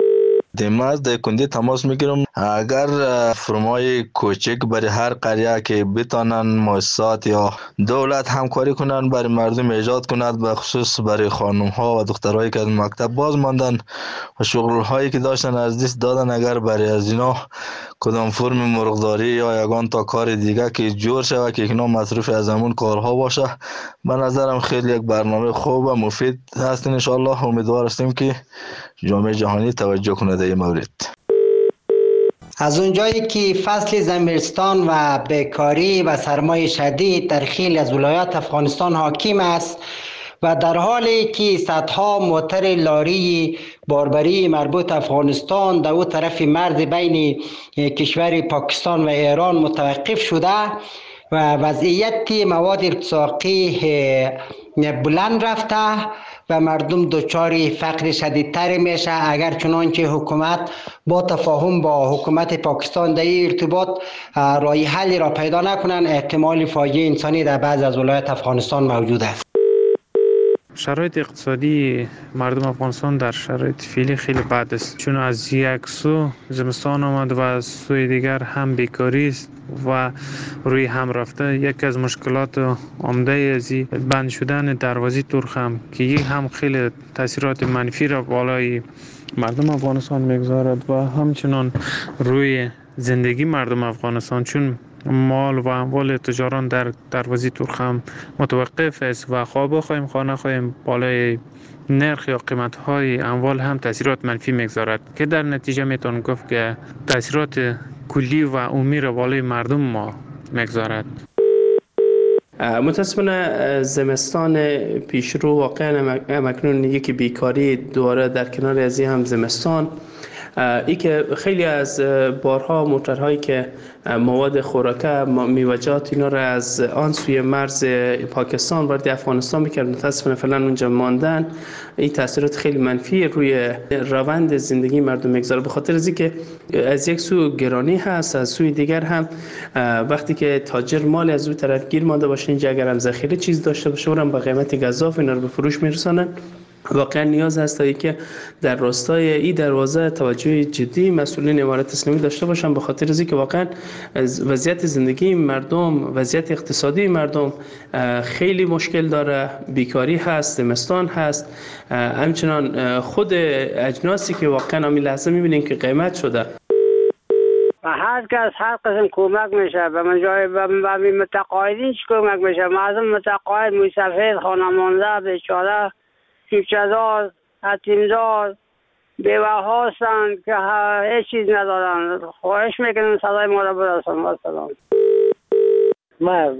دیماز در کندی تماس میگیرم. اگر فرمای کوچک برای هر قریه که بتانن مؤسسات یا دولت همکاری کنن برای مردم ایجاد کند، به خصوص برای خانم ها و دخترایی که از مکتب باز ماندن و شغل هایی که داشتن از دست دادن، اگر برای از اینا کدام فرم مرغداری یا یگان تا کار دیگه که جور شود که اینا مصروف از همون کارها باشه، به نظرم خیلی یک برنامه خوب و مفید هست. ان شاء الله امیدوار هستیم که جامعه جهانی توجه کنه در این مورد. از اونجایی که فصل زمستان و بیکاری و سرمای شدید در خیلی از ولایات افغانستان حاکم است و در حالی که صدها موتر لاری باربری مربوط افغانستان در اون طرف مرز بین کشور پاکستان و ایران متوقف شده و وضعیت مواد ارتزاقی بلند رفته و مردم دچار فقر شدیدتر میشه، اگر چنانچه حکومت با تفاهم با حکومت پاکستان در این ارتباط راه حلی را پیدا نکنن، احتمال فاجعه انسانی در بعض از ولایات افغانستان موجود است. شرایط اقتصادی مردم افغانستان در شرایط فعلی خیلی بد است، چون از یک سو زمستان آمد و از سوی دیگر هم بیکاری است و روی هم رفته. یک از مشکلات عمده از بند شدن دروازه ترخم که یک هم خیلی تاثیرات منفی را بالای مردم افغانستان میگذارد و همچنان روی زندگی مردم افغانستان، چون مال و اموال تجاران در دروازه ترخم متوقف است و خواه بخواهیم خواه نخواهیم بالای نرخ یا قیمت های اموال هم تاثیرات منفی میگذارد که در نتیجه میتون گفت که تاثیرات کلی و عمومی را بالای مردم ما میگذارد. متاسفانه زمستان پیشرو واقعا مکنون یکی بیکاری دوباره در کنار از این هم زمستان، ای که خیلی از بارها موترهایی که مواد خوراکه میوجات اینا را از آن سوی مرز پاکستان وارد افغانستان میکرد، متاسفانه فعلا اونجا ماندن. این تاثیرات خیلی منفی روی روند زندگی مردم میگذاره، به خاطر از اینکه از یک سو گرانی هست، از سوی دیگر هم وقتی که تاجر مال از اون طرف گیر مانده باشه، اینجا اگر هم ذخیره چیز داشته باشه اونم با قیمت گزاف اینا رو به فروش میرسونن. واقعا نیاز هست که در راستای این دروازه توجه جدی مسئولین امارت اسلامی داشته باشن، به خاطر از اینکه واقعا وضعیت زندگی مردم، وضعیت اقتصادی مردم خیلی مشکل داره، بیکاری هست، زمستان هست، همچنان خود اجناسی که واقعا همین لحظه میبینیم که قیمت شده. و هر کس هر قسم کمک میشه به من جای به متقاعدین چی کمک میشه؟ مردم متقاعد مسافر خانمانده بیچاره کیفچه‌دار یتیمدار بیوه هستند که هیچ چیز ندارن. خواهش میکنم صدای ما را برسان. و سلام. ما از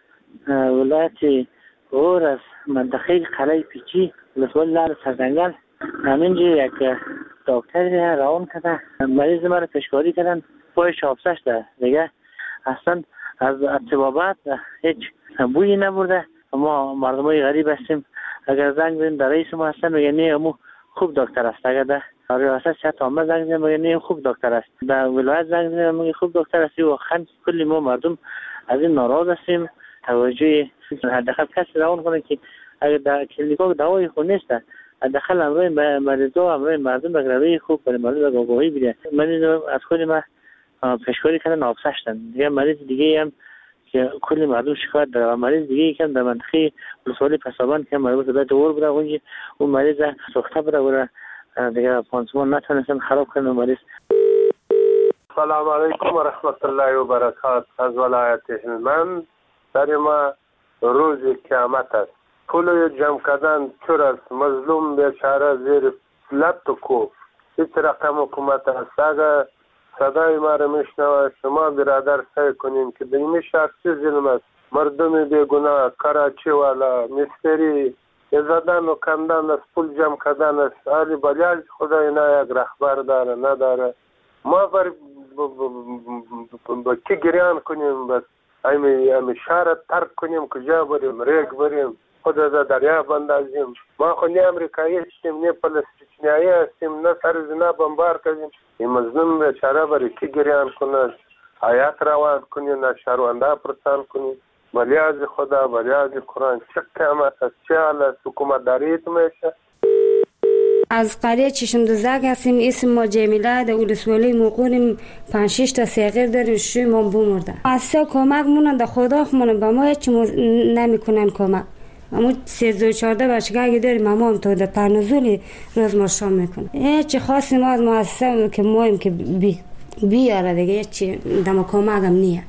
ولایت غور از منطقه قلعه پیچی ولسوالی لال سردنگل همینجا یک دکتر روان کرده، مریض ما را پیشکاری کردن، پایش آبسش ده دیگه اصلا از اتبابات هیچ بویی نبرده. ما مردم های غریب هستیم، اگر زنگ بزنیم در رئیس ما هستن میگه نه امو خوب دکتر است، اگر در ریاست صحت عامه زنگ بزنیم میگه نه خوب دکتر است، در ولایت زنگ بزنیم میگه خوب دکتر است. واقعا کلی ما مردم از این ناراض هستیم. توجه حداقل کسی روان کنه که اگر در کلینیکا دوای خود نیست، حداقل امروی مریضا امروی مردم به روی خوب برای مریض آگاهی بده. مریض از خود ما پیشکاری کردن آبسشتن دیگه، مریض دیگه هم که کلی مردم شکایت داره و مریض دیگه یکم در منطقه ولسوالی پسابان که مربوط به دور بوده، اونجا اون مریض سوخته بوده بوده دیگه پانسمان نتونستن خراب کنن مریض. سلام علیکم و رحمت الله و برکات. از ولایت هلمند در ما روز قیامت است. پول جمع کردن چور است، مظلوم بیچاره زیر لط و کوف. هیچ رقم حکومت است. اگر صدای ما را میشنوه شما برادر سعی کنین که این شخصی ظلم است. مردم بیگناه کراچی والا مستری زدن و کندن است، پول جمع کردن است. علی بلیاج خدا اینا یک رهبر داره نداره. ما بر با کی گریان کنیم؟ بس امی امی شهر ترک کنیم، کجا بریم؟ ریگ بریم، خدا در دریا بندازیم. ما خو نه امریکایی هستیم نه فلسطینیایی هستیم، نه سر زنا بمبار کنیم. این مظلوم بیچاره برای کی گریان کنه؟ آیات روان کنی، نه شهرونده پرسان کنی. بلیاز خدا، بلیاز قرآن چه قیامت است، چه حال است، حکومت داریت میشه. از قریه چشم دزدک هستیم. اسم ما جمیله، در ولسوالی موقعیم پنج شش تا صغیر داریم، شوی ما بمرده. اصلا کمک مونن در خدا خمونن به ما هیچ نمیکنن کمک. اما سیزده و چهارده بچگاه اگه داریم اما هم تا در تنزولی روز ما شام میکنه. هیچ خاصی ما از مؤسسه که مایم که بی بیاره دیگه هیچ دم کمک هم نیه.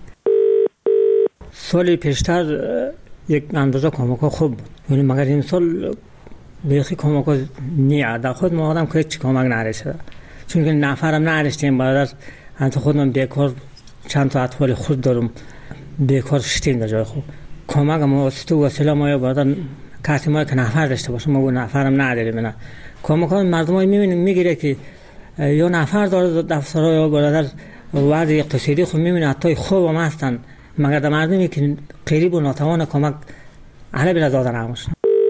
سال پیشتر یک اندازه کمک خوب بود، ولی مگر این سال بیخی کمک نیه. در خود ما آدم که هیچ کمک نرسیده، چون که نفرم نرسیدیم. برادر انت خودم بیکار چند تا اطفال خود دارم، بیکار شدیم در جای خوب. کمک ما واسطه وسیله ما یا برادر کسی ما که نفر داشته باشه، ما نفرم نداریم. نه کمک ها مردم های میبینیم میگیره که یا نفر داره دفترها یا برادر وضع اقتصادی خود میبینه حتی خوب هم هستن، مگر در مردمی که قریب و ناتوان کمک اهل بلا دادن هموش.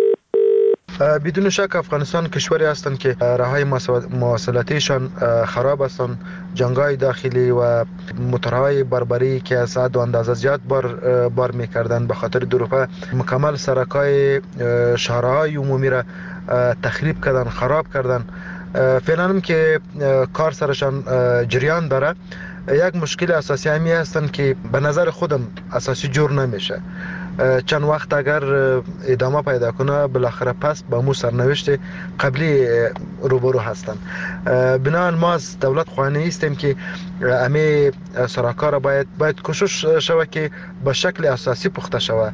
بدون شک افغانستان کشوری هستند که راههای مواصلاتیشان خراب هستند. جنگ‌های داخلی و موتورهای بربری که از حد و اندازه زیاد بار بار می‌کردند به خاطر دروغ مکمل سرک‌های شهرهای عمومی را تخریب کردن، خراب کردن. فعلا هم که کار سرشان جریان داره. یک مشکل اساسی همی هستند که به نظر خودم اساسی جور نمیشه. چند وقت اگر ادامه پیدا کنه بالاخره پس با مو سرنوشت قبلی روبرو هستند. بنابراین ما از دولت خواهانی هستیم که همه سراکا را باید باید کوشش شود که به شکل اساسی پخته شود.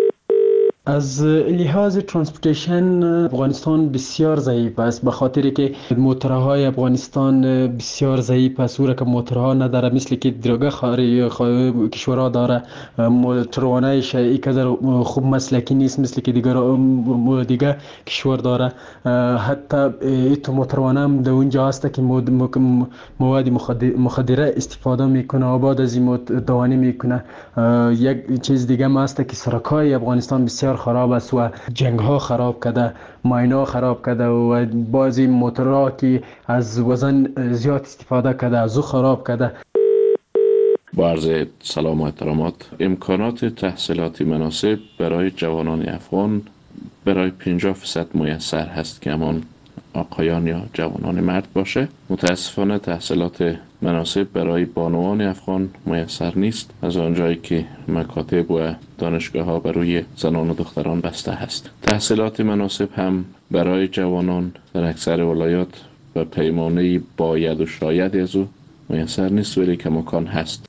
از لحاظ ترانسپورتیشن افغانستان بسیار ضعیف است، به خاطر که موتورهای افغانستان بسیار ضعیف است. او که موتورها نداره مثل که دیگر خارج کشورها داره. موتورانش اینقدر خوب مسلکی نیست مثل که دیگر دیگر کشور داره. حتی این موتورانه هم در اونجا هست که مواد مخدره استفاده میکنه و بعد از این دوانی میکنه. یک چیز دیگه هم هست که سرکای افغانستان بسیار خراب است و جنگ ها خراب کرده، ماینا خراب کرده و بعضی موتورها که از وزن زیاد استفاده کرده از او خراب کرده. با عرض سلام و احترامات، امکانات تحصیلاتی مناسب برای جوانان افغان برای پنجاه درصد میسر هست که همان آقایان یا جوانان مرد باشه. متاسفانه تحصیلات مناسب برای بانوان افغان میسر نیست، از آنجایی که مکاتب و دانشگاه ها بر روی زنان و دختران بسته هست. تحصیلات مناسب هم برای جوانان در اکثر ولایات و پیمانه باید و شاید از او میسر نیست، ولی کماکان هست.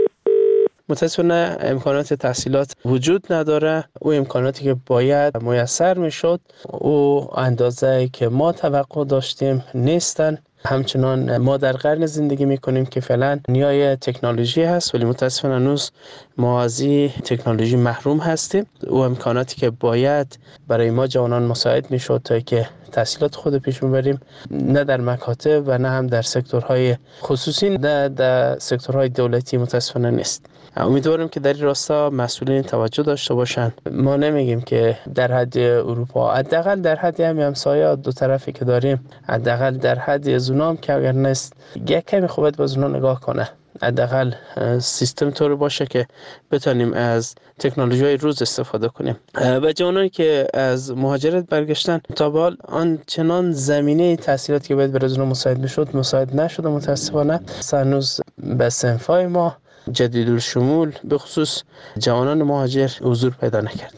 متاسفانه امکانات تحصیلات وجود نداره. او امکاناتی که باید میسر میشد او اندازه که ما توقع داشتیم نیستن. همچنان ما در قرن زندگی میکنیم که فعلا نیای تکنولوژی هست، ولی متاسفانه هنوز ما از این تکنولوژی محروم هستیم. او امکاناتی که باید برای ما جوانان مساعد میشد تا که تحصیلات خود پیش ببریم، نه در مکاتب و نه هم در سکتورهای خصوصی، نه در سکتورهای دولتی متاسفانه نیست. امیدوارم که در این راستا مسئولین توجه داشته باشند. ما نمیگیم که در حد اروپا، حداقل در حد همین همسایه دو طرفی که داریم، حداقل در حد از اونام که اگر نیست یک کمی خوبت به اونا نگاه کنه. حداقل سیستم طور باشه که بتونیم از تکنولوژی های روز استفاده کنیم. و جوانانی که از مهاجرت برگشتن تا به حال آن چنان زمینه تحصیلاتی که باید برای اونا مساعد میشد مساعد نشده متاسفانه. هنوز به صنفای ما جدید الشمول به خصوص جوانان مهاجر حضور پیدا نکرد.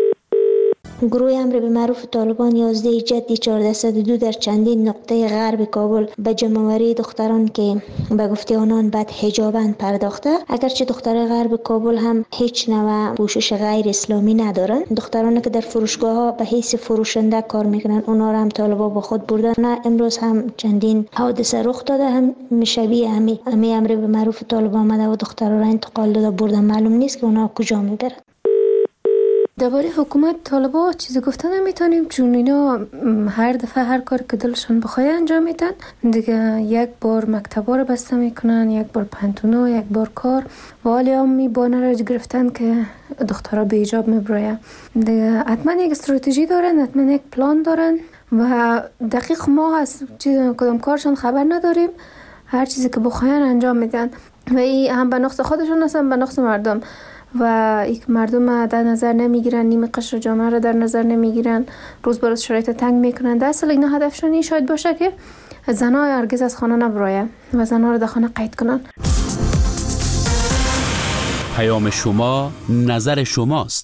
گروه امر به معروف طالبان یازده جدی چهارصد و دو در چندین نقطه غرب کابل به جمع‌آوری دختران که به گفته آنان بد حجابند پرداخته. اگرچه دختران غرب کابل هم هیچ نوع پوشش غیر اسلامی ندارند. دخترانی که در فروشگاه ها به حیث فروشنده کار میکنند اونا را هم طالبان با خود بردن. نه امروز هم چندین حادثه رخ داده هم شبیه همی همی امر به معروف طالبان آمده و دختران را انتقال داده بردن. معلوم نیست که اونا کجا میبرن. درباره حکومت طالبا چیزی گفته نمیتونیم، چون اینا هر دفعه هر کار که دلشون بخواد انجام میدن دیگه. یک بار مکتبا رو بسته میکنن، یک بار پنتونا، یک بار کار و حالی هم می بانه را گرفتن که دخترها به حجاب میبراین دیگه. حتما یک استراتژی دارن، حتما یک پلان دارن و دقیق ما از کدام کارشون خبر نداریم. هر چیزی که بخواین انجام میدن و این هم به نقص خودشون هستن به نقص مردم. و یک مردم در نظر نمیگیرن، نیمه قشر جامعه را در نظر نمیگیرن، روز به روز شرایط تنگ میکنن. در اصل اینا هدفشون این شاید باشه که زنها هرگز از خانه نبراین و زنها را در خانه قید کنن. پیام شما نظر شماست.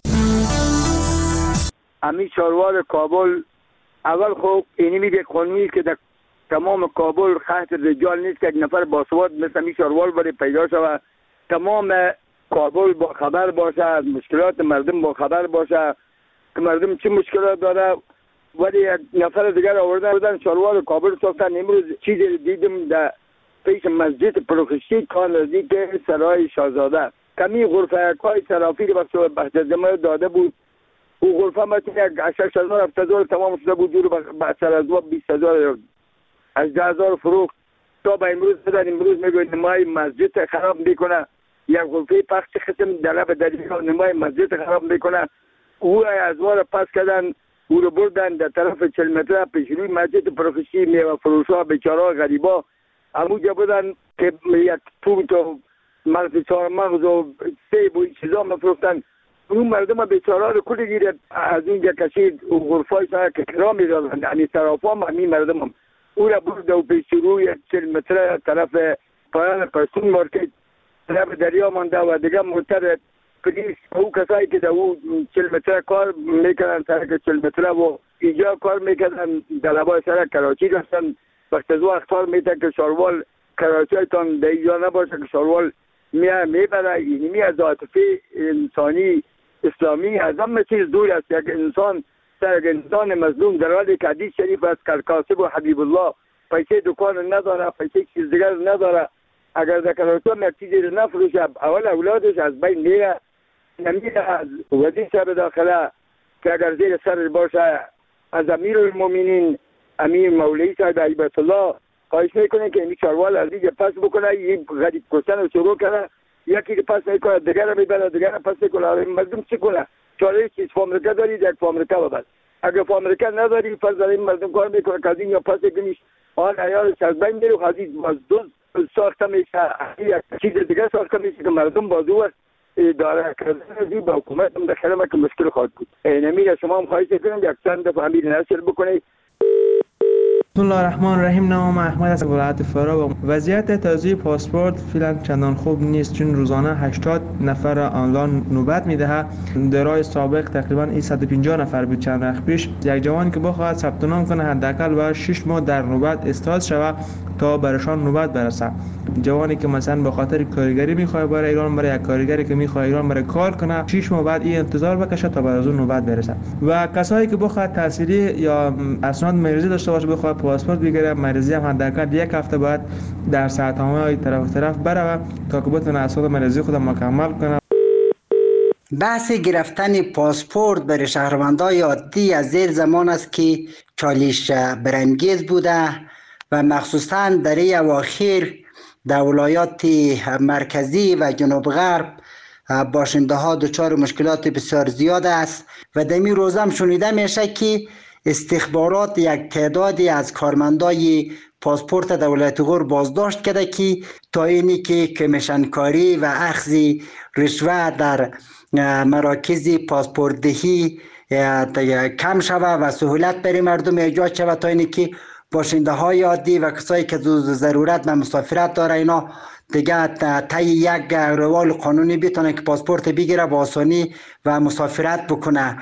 امی چاروار کابل اول خوب اینی میگه قانونی که در تمام کابل خط رجال نیست که یک نفر باسواد مثل امی چاروار بره پیدا شود. تمام کابل با خبر باشه، از مشکلات مردم با خبر باشه که مردم چه مشکلات داره. ولی یک نفر دیگر آوردن بودن چاروار کابل ساختن. امروز چیزی دیدم در پیش مسجد پروخشتی کان نزدیک سرای شاهزاده کمی غرفه های صرافی رو بخش بخشدمه داده بود. او غرفه مثل یک شش هزار هفت هزار تمام شده بود، دور بسر از با بیست هزار از ده هزار فروخت تا به امروز بدن. امروز میگوید نمای مسجد خراب میکنه، یک غرفه پخش قسم در لب دریا نمای مسجد خراب میکنه. او از وار پس کردن، او رو بردن در طرف چهل متر پیش روی مسجد پروخشتی میوه فروشا بیچارا غریبا همونجا بودن که یک توم تو مغز چهار مغز و سیب و این چیزا مفروختن. اون مردم بیچاره رو کلی گیره از اینجا کشید و غرفای سر که کرا میدادن، یعنی صرافا هم همین مردم هم او را برده و پیش روی چهل متر طرف پایان پرسون مارکت طرف دریا مانده و دیگه مرتر پلیس او کسایی که در او چهل متر کار میکنن سرک چهل متر و اینجا کار میکنن در لبای سرک کراچی رفتن. وقت از وقت اختار میتن که شاروال کراچی تان در اینجا نباشه که شاروال میه میبره. اینی می از عاطفه انسانی اسلامی از همه چیز دور است. یک انسان سر یک انسان مظلوم در حالی که حدیث شریف است که کاسب و حبیب الله پیسه دکان نداره، پیسه چیز دیگر نداره، اگر در کراچی هم یک چیزی رو نفروشه اول اولادش از بین میره. نمیره از وزیر داخله که اگر زیر سر باشه از امیر المومنین امیر مولوی صاحب هیبت الله خواهش میکنه که این چاروال از اینجا پس بکنه. این غریب کشتن رو شروع کنه، یکی رو پس میکنه دیگر رو میبره، دیگر رو پس میکنه. مردم چی کنه؟ چاره چیز فامریکا دارید یک فامریکا ببر، اگر فامریکا نداری پس در این مردم کار میکنه که از این یا پس کنیش آن عیالش از بین میره و حدیث باز دوز ساخته میشه، یک چیز دیگر ساخته میشه که مردم بازو اداره کردن با حکومت هم داخل ما که مشکل خواهد بود. نمیره شما هم خواهش کنم یک چند دفعه امیر نشر بکنید. بسم الله الرحمن الرحیم. نام احمد از ولایت فرا. وضعیت توزیع پاسپورت فعلا چندان خوب نیست چون روزانه هشتاد نفر آنلاین نوبت میدهه. درای سابق تقریبا صد و پنجاه نفر بود چند وقت پیش. یک جوان که بخواهد ثبت نام کنه حداقل باید شش ماه در نوبت استاد شود تا برشان نوبت برسه. جوانی که مثلا به خاطر کارگری میخواد برای ایران، برای یک کارگری که میخواد ایران برای کار کنه شش ماه بعد این انتظار بکشه تا بر از اون نوبت برسه. و کسایی که بخواد تحصیلی یا اسناد مریضی داشته باشه بخواد پاسپورت بگیره، مریضی هم حداقل یک هفته بعد در ساعت‌های طرف طرف بره تا که بتونه اسناد مریضی خود مکمل کنه. بحث گرفتن پاسپورت برای شهروندان عادی از زیر زمان است که چالش برانگیز بوده و مخصوصا در این اواخر در ولایات مرکزی و جنوب غرب باشنده ها دچار مشکلات بسیار زیاد است و در این روز هم شنیده میشه که استخبارات یک تعدادی از کارمندای پاسپورت دولت غور بازداشت کرده که تا اینی که کمیشن کاری و اخذ رشوه در مراکز پاسپورت دهی کم شود و سهولت برای مردم ایجاد شود تا اینی که باشنده های عادی و کسایی که ضرورت و مسافرت داره اینا دیگه طی یک روال قانونی بتونه که پاسپورت بگیره با آسانی و مسافرت بکنه.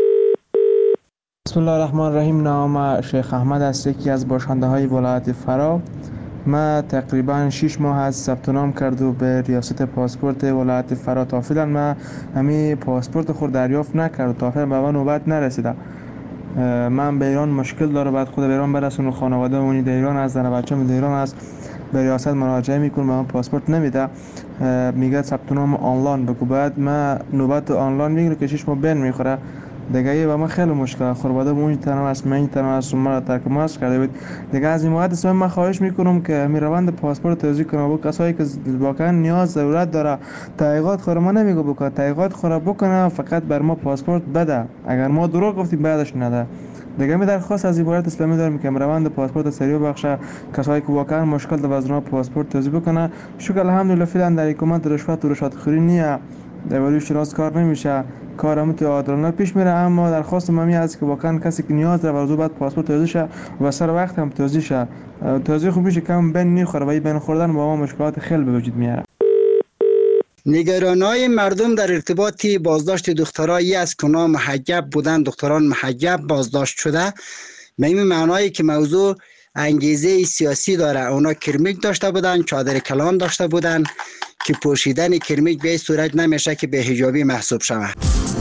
بسم الله الرحمن الرحیم. نام شیخ احمد است، یکی از باشنده های ولایت فرا. ما تقریبا شش ماه از ثبت نام کرد و به ریاست پاسپورت ولایت فرا تا فعلا ما همین پاسپورت خود دریافت نکرد تا فعلا به من نوبت نرسیده. من به ایران مشکل داره، بعد خود به ایران برسونم، خانواده اونی در ایران هست، زن بچه‌م در ایران هست، به ریاست مراجعه میکنم به من پاسپورت نمیده، میگه ثبت نام آنلاین بگو. بعد من نوبت آنلاین میگیره که شش ماه بین میخوره دیگه و من خیلی مشکل خانواده اون تنها است، من تنها است، مرا ترک ماست کرده بود دیگه. از این مواد من خواهش میکنم که می روند پاسپورت توضیح کنم با کسایی که واقعا نیاز ضرورت داره. تحقیقات خود ما نمیگه بکنه، تحقیقات خود بکنه، فقط بر ما پاسپورت بده، اگر ما دروغ گفتیم بعدش نده دیگه. می درخواست از امارات اسلامی دارم که روند پاسپورت سریع بخشه، کسایی که واقعا مشکل داره از ما پاسپورت توضیح بکنه. شکر الحمدلله فعلا در حکومت رشوت و رشوت خوری نیه در ولی شناس کار نمیشه، کارم تو عادلانه پیش میره. اما درخواست ممی است که واقعا کسی که نیاز داره ورزو باید پاسپورت توضیح شه و سر وقت هم توضیح شه. توضیح خوب میشه کم بین میخوره و این بین خوردن با ما مشکلات خیلی به وجود میاره. نگرانهای مردم در ارتباط بازداشت دخترایی است که اونا محجب بودن، دختران محجب بازداشت شده، به این معنایی که موضوع انگیزه سیاسی داره. اونا کرمیک داشته بودن، چادر کلان داشته بودن که پوشیدن کرمیک به این صورت نمیشه که به حجابی محسوب شود.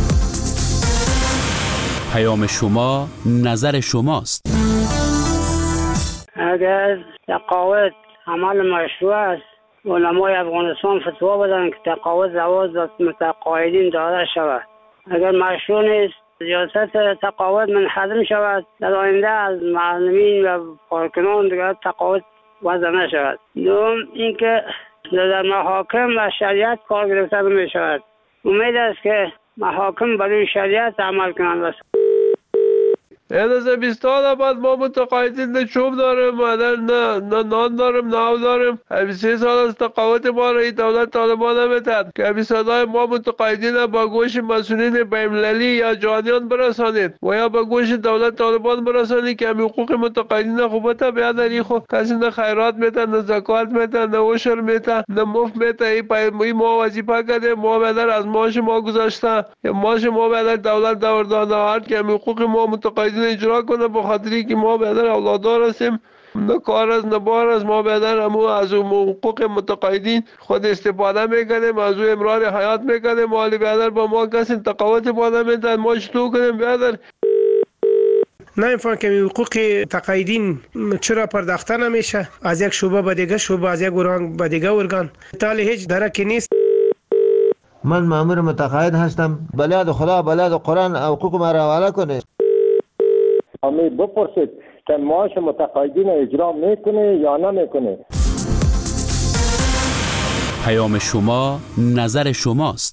پیام شما نظر شماست. اگر تقاعد عمل مشروع است، علمای افغانستان فتوا بدن که تقاعد زواج متقاعدین داده شود. اگر مشروع نیست، ریاست تقاعد منحدم شود، در آینده از معلمین و کارکنان دیگر تقاعد وضع نشود. دوم اینکه در محاکم و شریعت کار گرفته نمی شود. امید است که محاکم برای شریعت عمل کنند. این از بیستان بعد ما متقاعدین نه چوب داریم، نه نه نان داریم، نه آب داریم. سه سال از تقاعد ما را دولت طالبان نمیتد که صدای ما متقاعدین با گوش مسئولین بین‌المللی یا جهانیان برسانید و یا با گوش دولت طالبان برسانید که حقوق متقاعدین خوبت بیاد. در خو کسی نه خیرات میته، نه زکات میته، نه عشر میته، نه مفت میته. ای پای ما وظیفه کرده، ما بدر از ماش ما گذاشته، ماش ما بدر دولت دور داده هر که حقوق ما متقاعدین اجرا کنه، به خاطری که ما بیادر اولادار هستیم، نه کار از نه بار از ما بیادر همو از حقوق متقاعدین خود استفاده میکنیم، از او امرار حیات میکنیم. مالی بیادر با ما کسی تقاوت باده میدن، ما چطور کنیم بیادر؟ نمیفهم که حقوق تقاعدین چرا پرداخته نمیشه از یک شعبه به دیگه شعبه، از یک ارگان به دیگه ارگان، تالی هیچ درکی نیست. من مأمور متقاعد هستم، بلاد خدا بلاد قرآن حقوق ما را حواله کنه. امید بپرسید که معاش متقاعدین اجرا میکنه یا نمیکنه. پیام شما نظر شماست.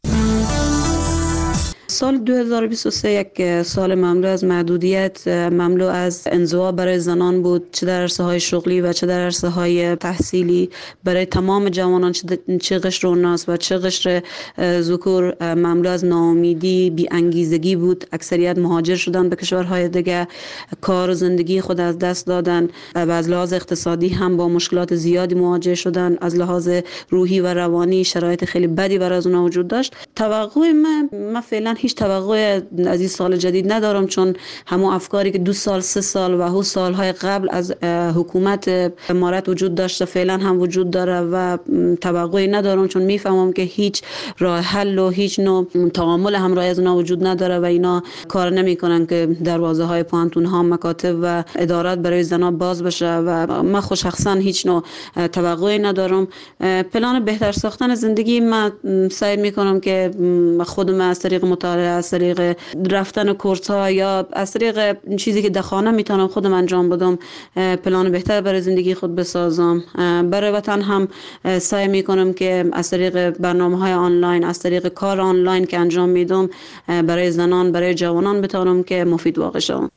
سال دو هزار و بیست و سه یک سال مملو از محدودیت، مملو از انزوا برای زنان بود، چه در عرصه های شغلی و چه در عرصه های تحصیلی. برای تمام جوانان چه قشر اوناس و چه قشر ذکور مملو از ناامیدی، بی انگیزگی بود. اکثریت مهاجر شدن به کشورهای دیگه، کار و زندگی خود از دست دادن و از لحاظ اقتصادی هم با مشکلات زیادی مواجه شدن. از لحاظ روحی و روانی شرایط خیلی بدی برای از اونها وجود داشت. توقع من من فعلا هیچ توقع از این سال جدید ندارم، چون همون افکاری که دو سال سه سال و هو سالهای قبل از حکومت امارت وجود داشته فعلا هم وجود داره و توقعی ندارم، چون میفهمم که هیچ راه حل و هیچ نوع تعامل همراه از اونا وجود نداره و اینا کار نمیکنن که دروازه های پانتون ها، مکاتب و ادارات برای زنان باز بشه و من خود شخصا هیچ نوع توقعی ندارم. پلان بهتر ساختن زندگی من سعی میکنم که خودم از طریق مطالعه، از طریق رفتن کورس ها یا از طریق چیزی که در خانه میتونم خودم انجام بدم پلان بهتر برای زندگی خود بسازم. برای وطن هم سعی میکنم که از طریق برنامه های آنلاین، از طریق کار آنلاین که انجام میدم برای زنان، برای جوانان بتونم که مفید واقع شوم.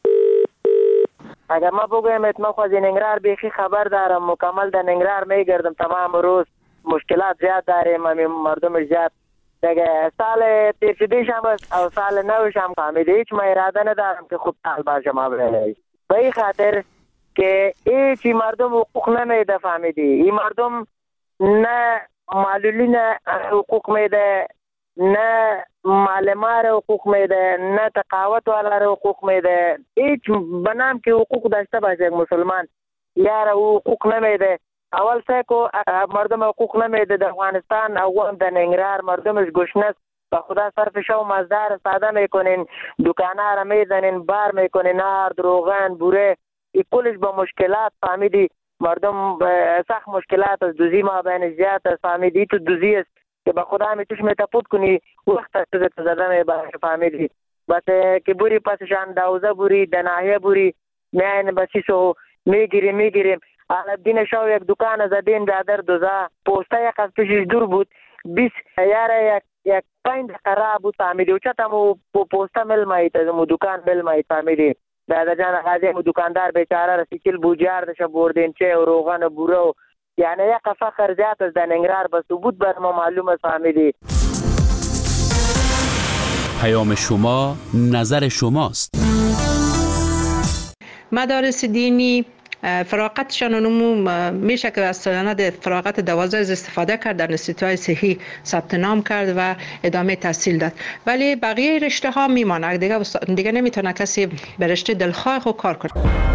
اگر ما بگویم اتما خود ننگرهار بیخی خبر دارم، مکمل در ننگرهار میگردم تمام روز، مشکلات زیاد داریم، مردم زیاد دیگه. سال تیر شدیش هم او سال نوش هم فهمیده، هیچ ما اراده ندارم که خوب سال باشم آبرنه به این خاطر که هیچی مردم حقوق نمیده. فهمیدی این مردم نه معلولین حقوق میده، نه معلمان حقوق میده، نه تقاوت والا حقوق میده. هیچ بنام که حقوق داشته باشه یک مسلمان یار حقوق نمیده. اول سیکو مردم حقوق نمیده در افغانستان، اول در ننگرهار مردمش گشنه است و خدا صرف شو مزدار ساده میکنین، دکانه را میزنین، بار میکنین، نار، روغن، بوره، این کلش با مشکلات. فهمیدی مردم سخت مشکلات است، دوزی ما بین زیاد است. فهمیدی تو دوزی است که به خدا می توش میتپود کنی وقت است تو زده میباشه. فهمیدی بس که بوری پسشان دوزه بوری دناهیه بوری میاین بسیسو میگیریم میگیریم الدین شو یک دکان زدین در دوزه پوسته یک از پیشش دور بود، بیس یاره یک یک پایند خراب بود. فهمیدی و چطمو پوسته مل مایید مو دکان مل مایید. فهمیدی دادا جان غازی مو دکاندار بیچاره رسیکل بوجار دشه بردین چه و روغن و بورو، یعنی یک فخر زیاد از در ننگرهار بس بود بر ما معلوم است. فهمیدی پیام شما نظر شماست. مدارس دینی فراغتشان نمو میشه که از سند فراغت دوازده استفاده کرد، در انستیتوهای صحی ثبت نام کرد و ادامه تحصیل داد، ولی بقیه رشته ها میمانه دیگه دیگه نمیتونه کسی به رشته دلخواه خود کار کنه.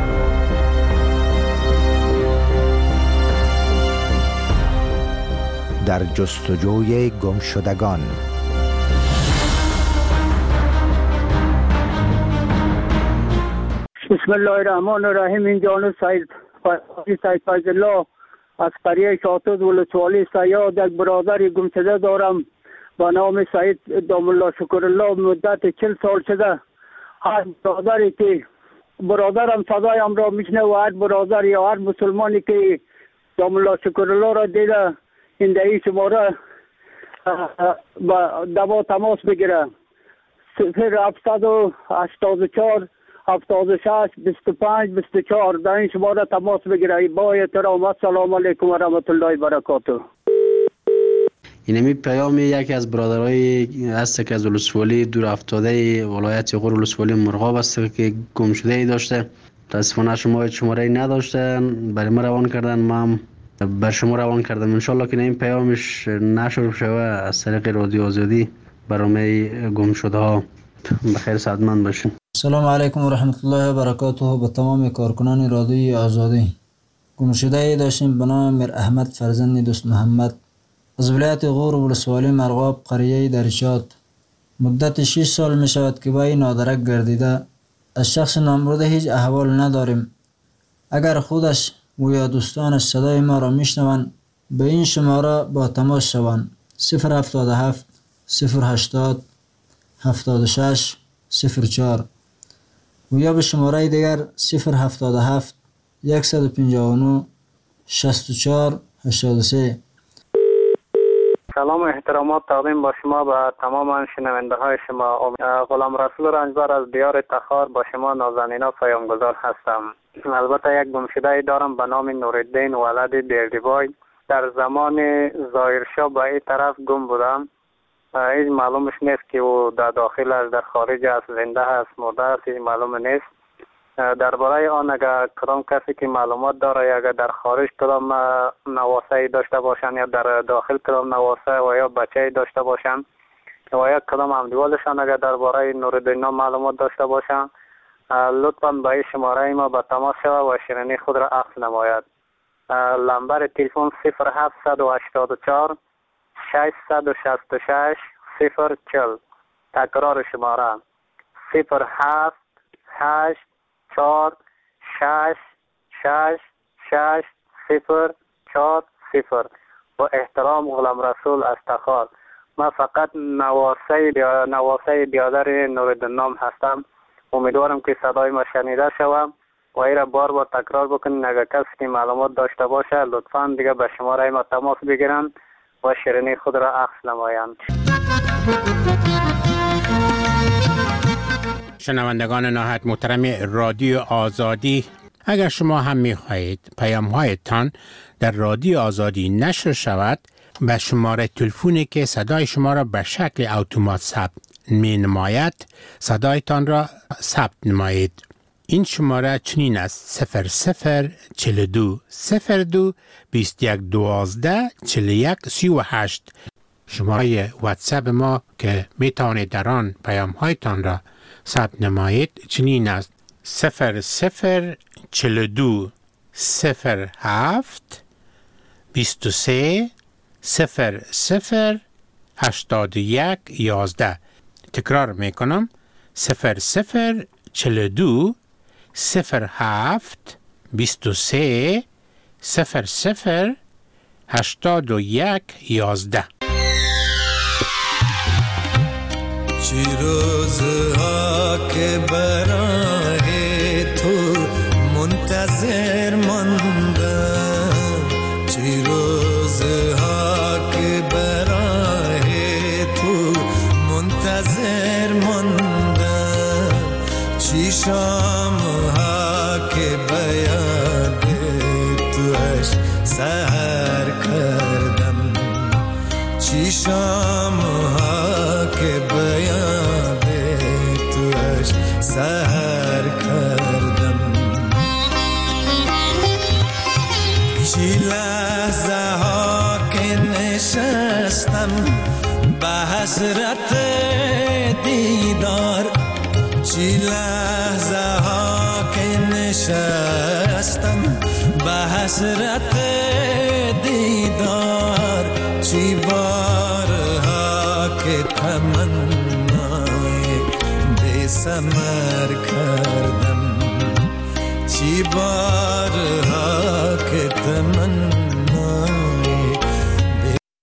در جستجوی گمشدگان. بسم الله الرحمن الرحیم. این جانو سید سید فیض الله از قریه شاطد ولسوالی سیاد یک برادر گمشده دارم با نام سید دام الله شکر الله. مدت چل سال شده هر برادری که برادرم صدایم را میشنه و هر برادر یا هر مسلمانی که دام الله شکر الله را دیده این دهی شماره با دوا تماس بگیره. صفر هفتصد و هشتاد و چهار هفتاد و شش بیست و پنج بیست و چهار در این شماره تماس بگیره. با احترام السلام علیکم و رحمت الله و برکاته. اینمی پیام یکی از برادرای هست که از ولسوالی دور افتاده ولایت غور ولسوالی مرغاب است که گم شده ای داشته. متاسفانه شما شماره نداشته، برای ما روان کردن، ما بر شما روان کردم. انشالله که این پیامش نشر شوه از طریق رادیو آزادی برای گم شده ها. بخیر سعادتمند باشین. سلام علیکم و رحمت الله و برکاته. به تمام کارکنان رادیوی آزادی. گم شده ای داشتیم به نام میر احمد فرزند دوست محمد از ولایت غور ولسوالی مرغاب قریه درشات. مدت شش سال می شود که با این نادرک گردیده. از شخص نامبرده هیچ احوال نداریم. اگر خودش و یا دوستانش صدای ما را میشنوند به این شماره با تماس شوند. صفر هفتاد و هفت صفر هشتاد هفتاد و شش صفر چهار و یا به شماره دیگر صفر هفتاد و هفت صد و پنجاه و نه شصت و چهار هشتاد و سه. سلام و احترامات تقدیم با شما به تمام شنونده های شما. غلام رسول رنجبر از دیار تخار با شما نازنینا پیامگذار هستم. البته یک گمشده دارم به نام نورالدین ولد بیردیبای. در زمان ظاهرشاه به این طرف گم بودم. هیچ معلومش نیست که او در داخل است، در خارج است، زنده است، مرده است، هیچ معلوم نیست. درباره آن اگر کدام کسی که معلومات داره یا اگر در خارج کدام نواسه داشته باشن یا در داخل کدام نواسه و یا بچه داشته باشن و یا کدام همدیوالشان اگر درباره نورالدین معلومات داشته باشن لطفاً به این شماره ما به تماس شود و شیرینی خود را اخذ نماید. لمبر تلفن صفر هفتصد و هشتاد و چهار ششصد و شصت و شش صفر چهل. تکرار شماره صفر هفت هشت چهار شش شش شش صفر چهار صفر. با احترام غلام رسول از تخار. من فقط نواسه بیا... نواسه بیادر نورالدین نام هستم. امیدوارم که صدای ما شنیده شوم و ای را بار بار تکرار بکنین. اگر کسی که معلومات داشته باشه لطفاً دیگه به شماره ما تماس بگیرن و شیرینی خود را اخذ نمایند. شنوندگان نهایت محترم رادیو آزادی، اگر شما هم می‌خواهید پیام‌هایتان در رادیو آزادی نشر شود، به شماره تلفنی که صدای شما را به شکل اتومات ثبت می‌نماید صدایتان را ثبت نمایید. این شماره چنین است: صفر صفر چهل و دو صفر دو بیست و یک دوازده چهل و یک سی و هشت. شماره واتساپ ما که میتوانید در آن پیام هایتان را ثبت نمایید چنین است: صفر صفر چهل و دو صفر هفت بیست و سه صفر صفر هشتاد و یک یازده. تکرار میکنم: صفر صفر چهل و دو صفر هفت بیست و سه صفر صفر هشتاد و یک یازده. چی روزها که برای تو منتظر ماندم، چی روزها که برای تو منتظر ماندم، چی شامها که بیاد توش سحر کردم، چی شامها که بیاد سهر کردم. چی لحظه ها که نشستم به حسرت دیدار، چی لحظه ها که نشستم به حسرت دیدار، چی بارها که تمنای بی ثمر کردم، چی بارها که تمنای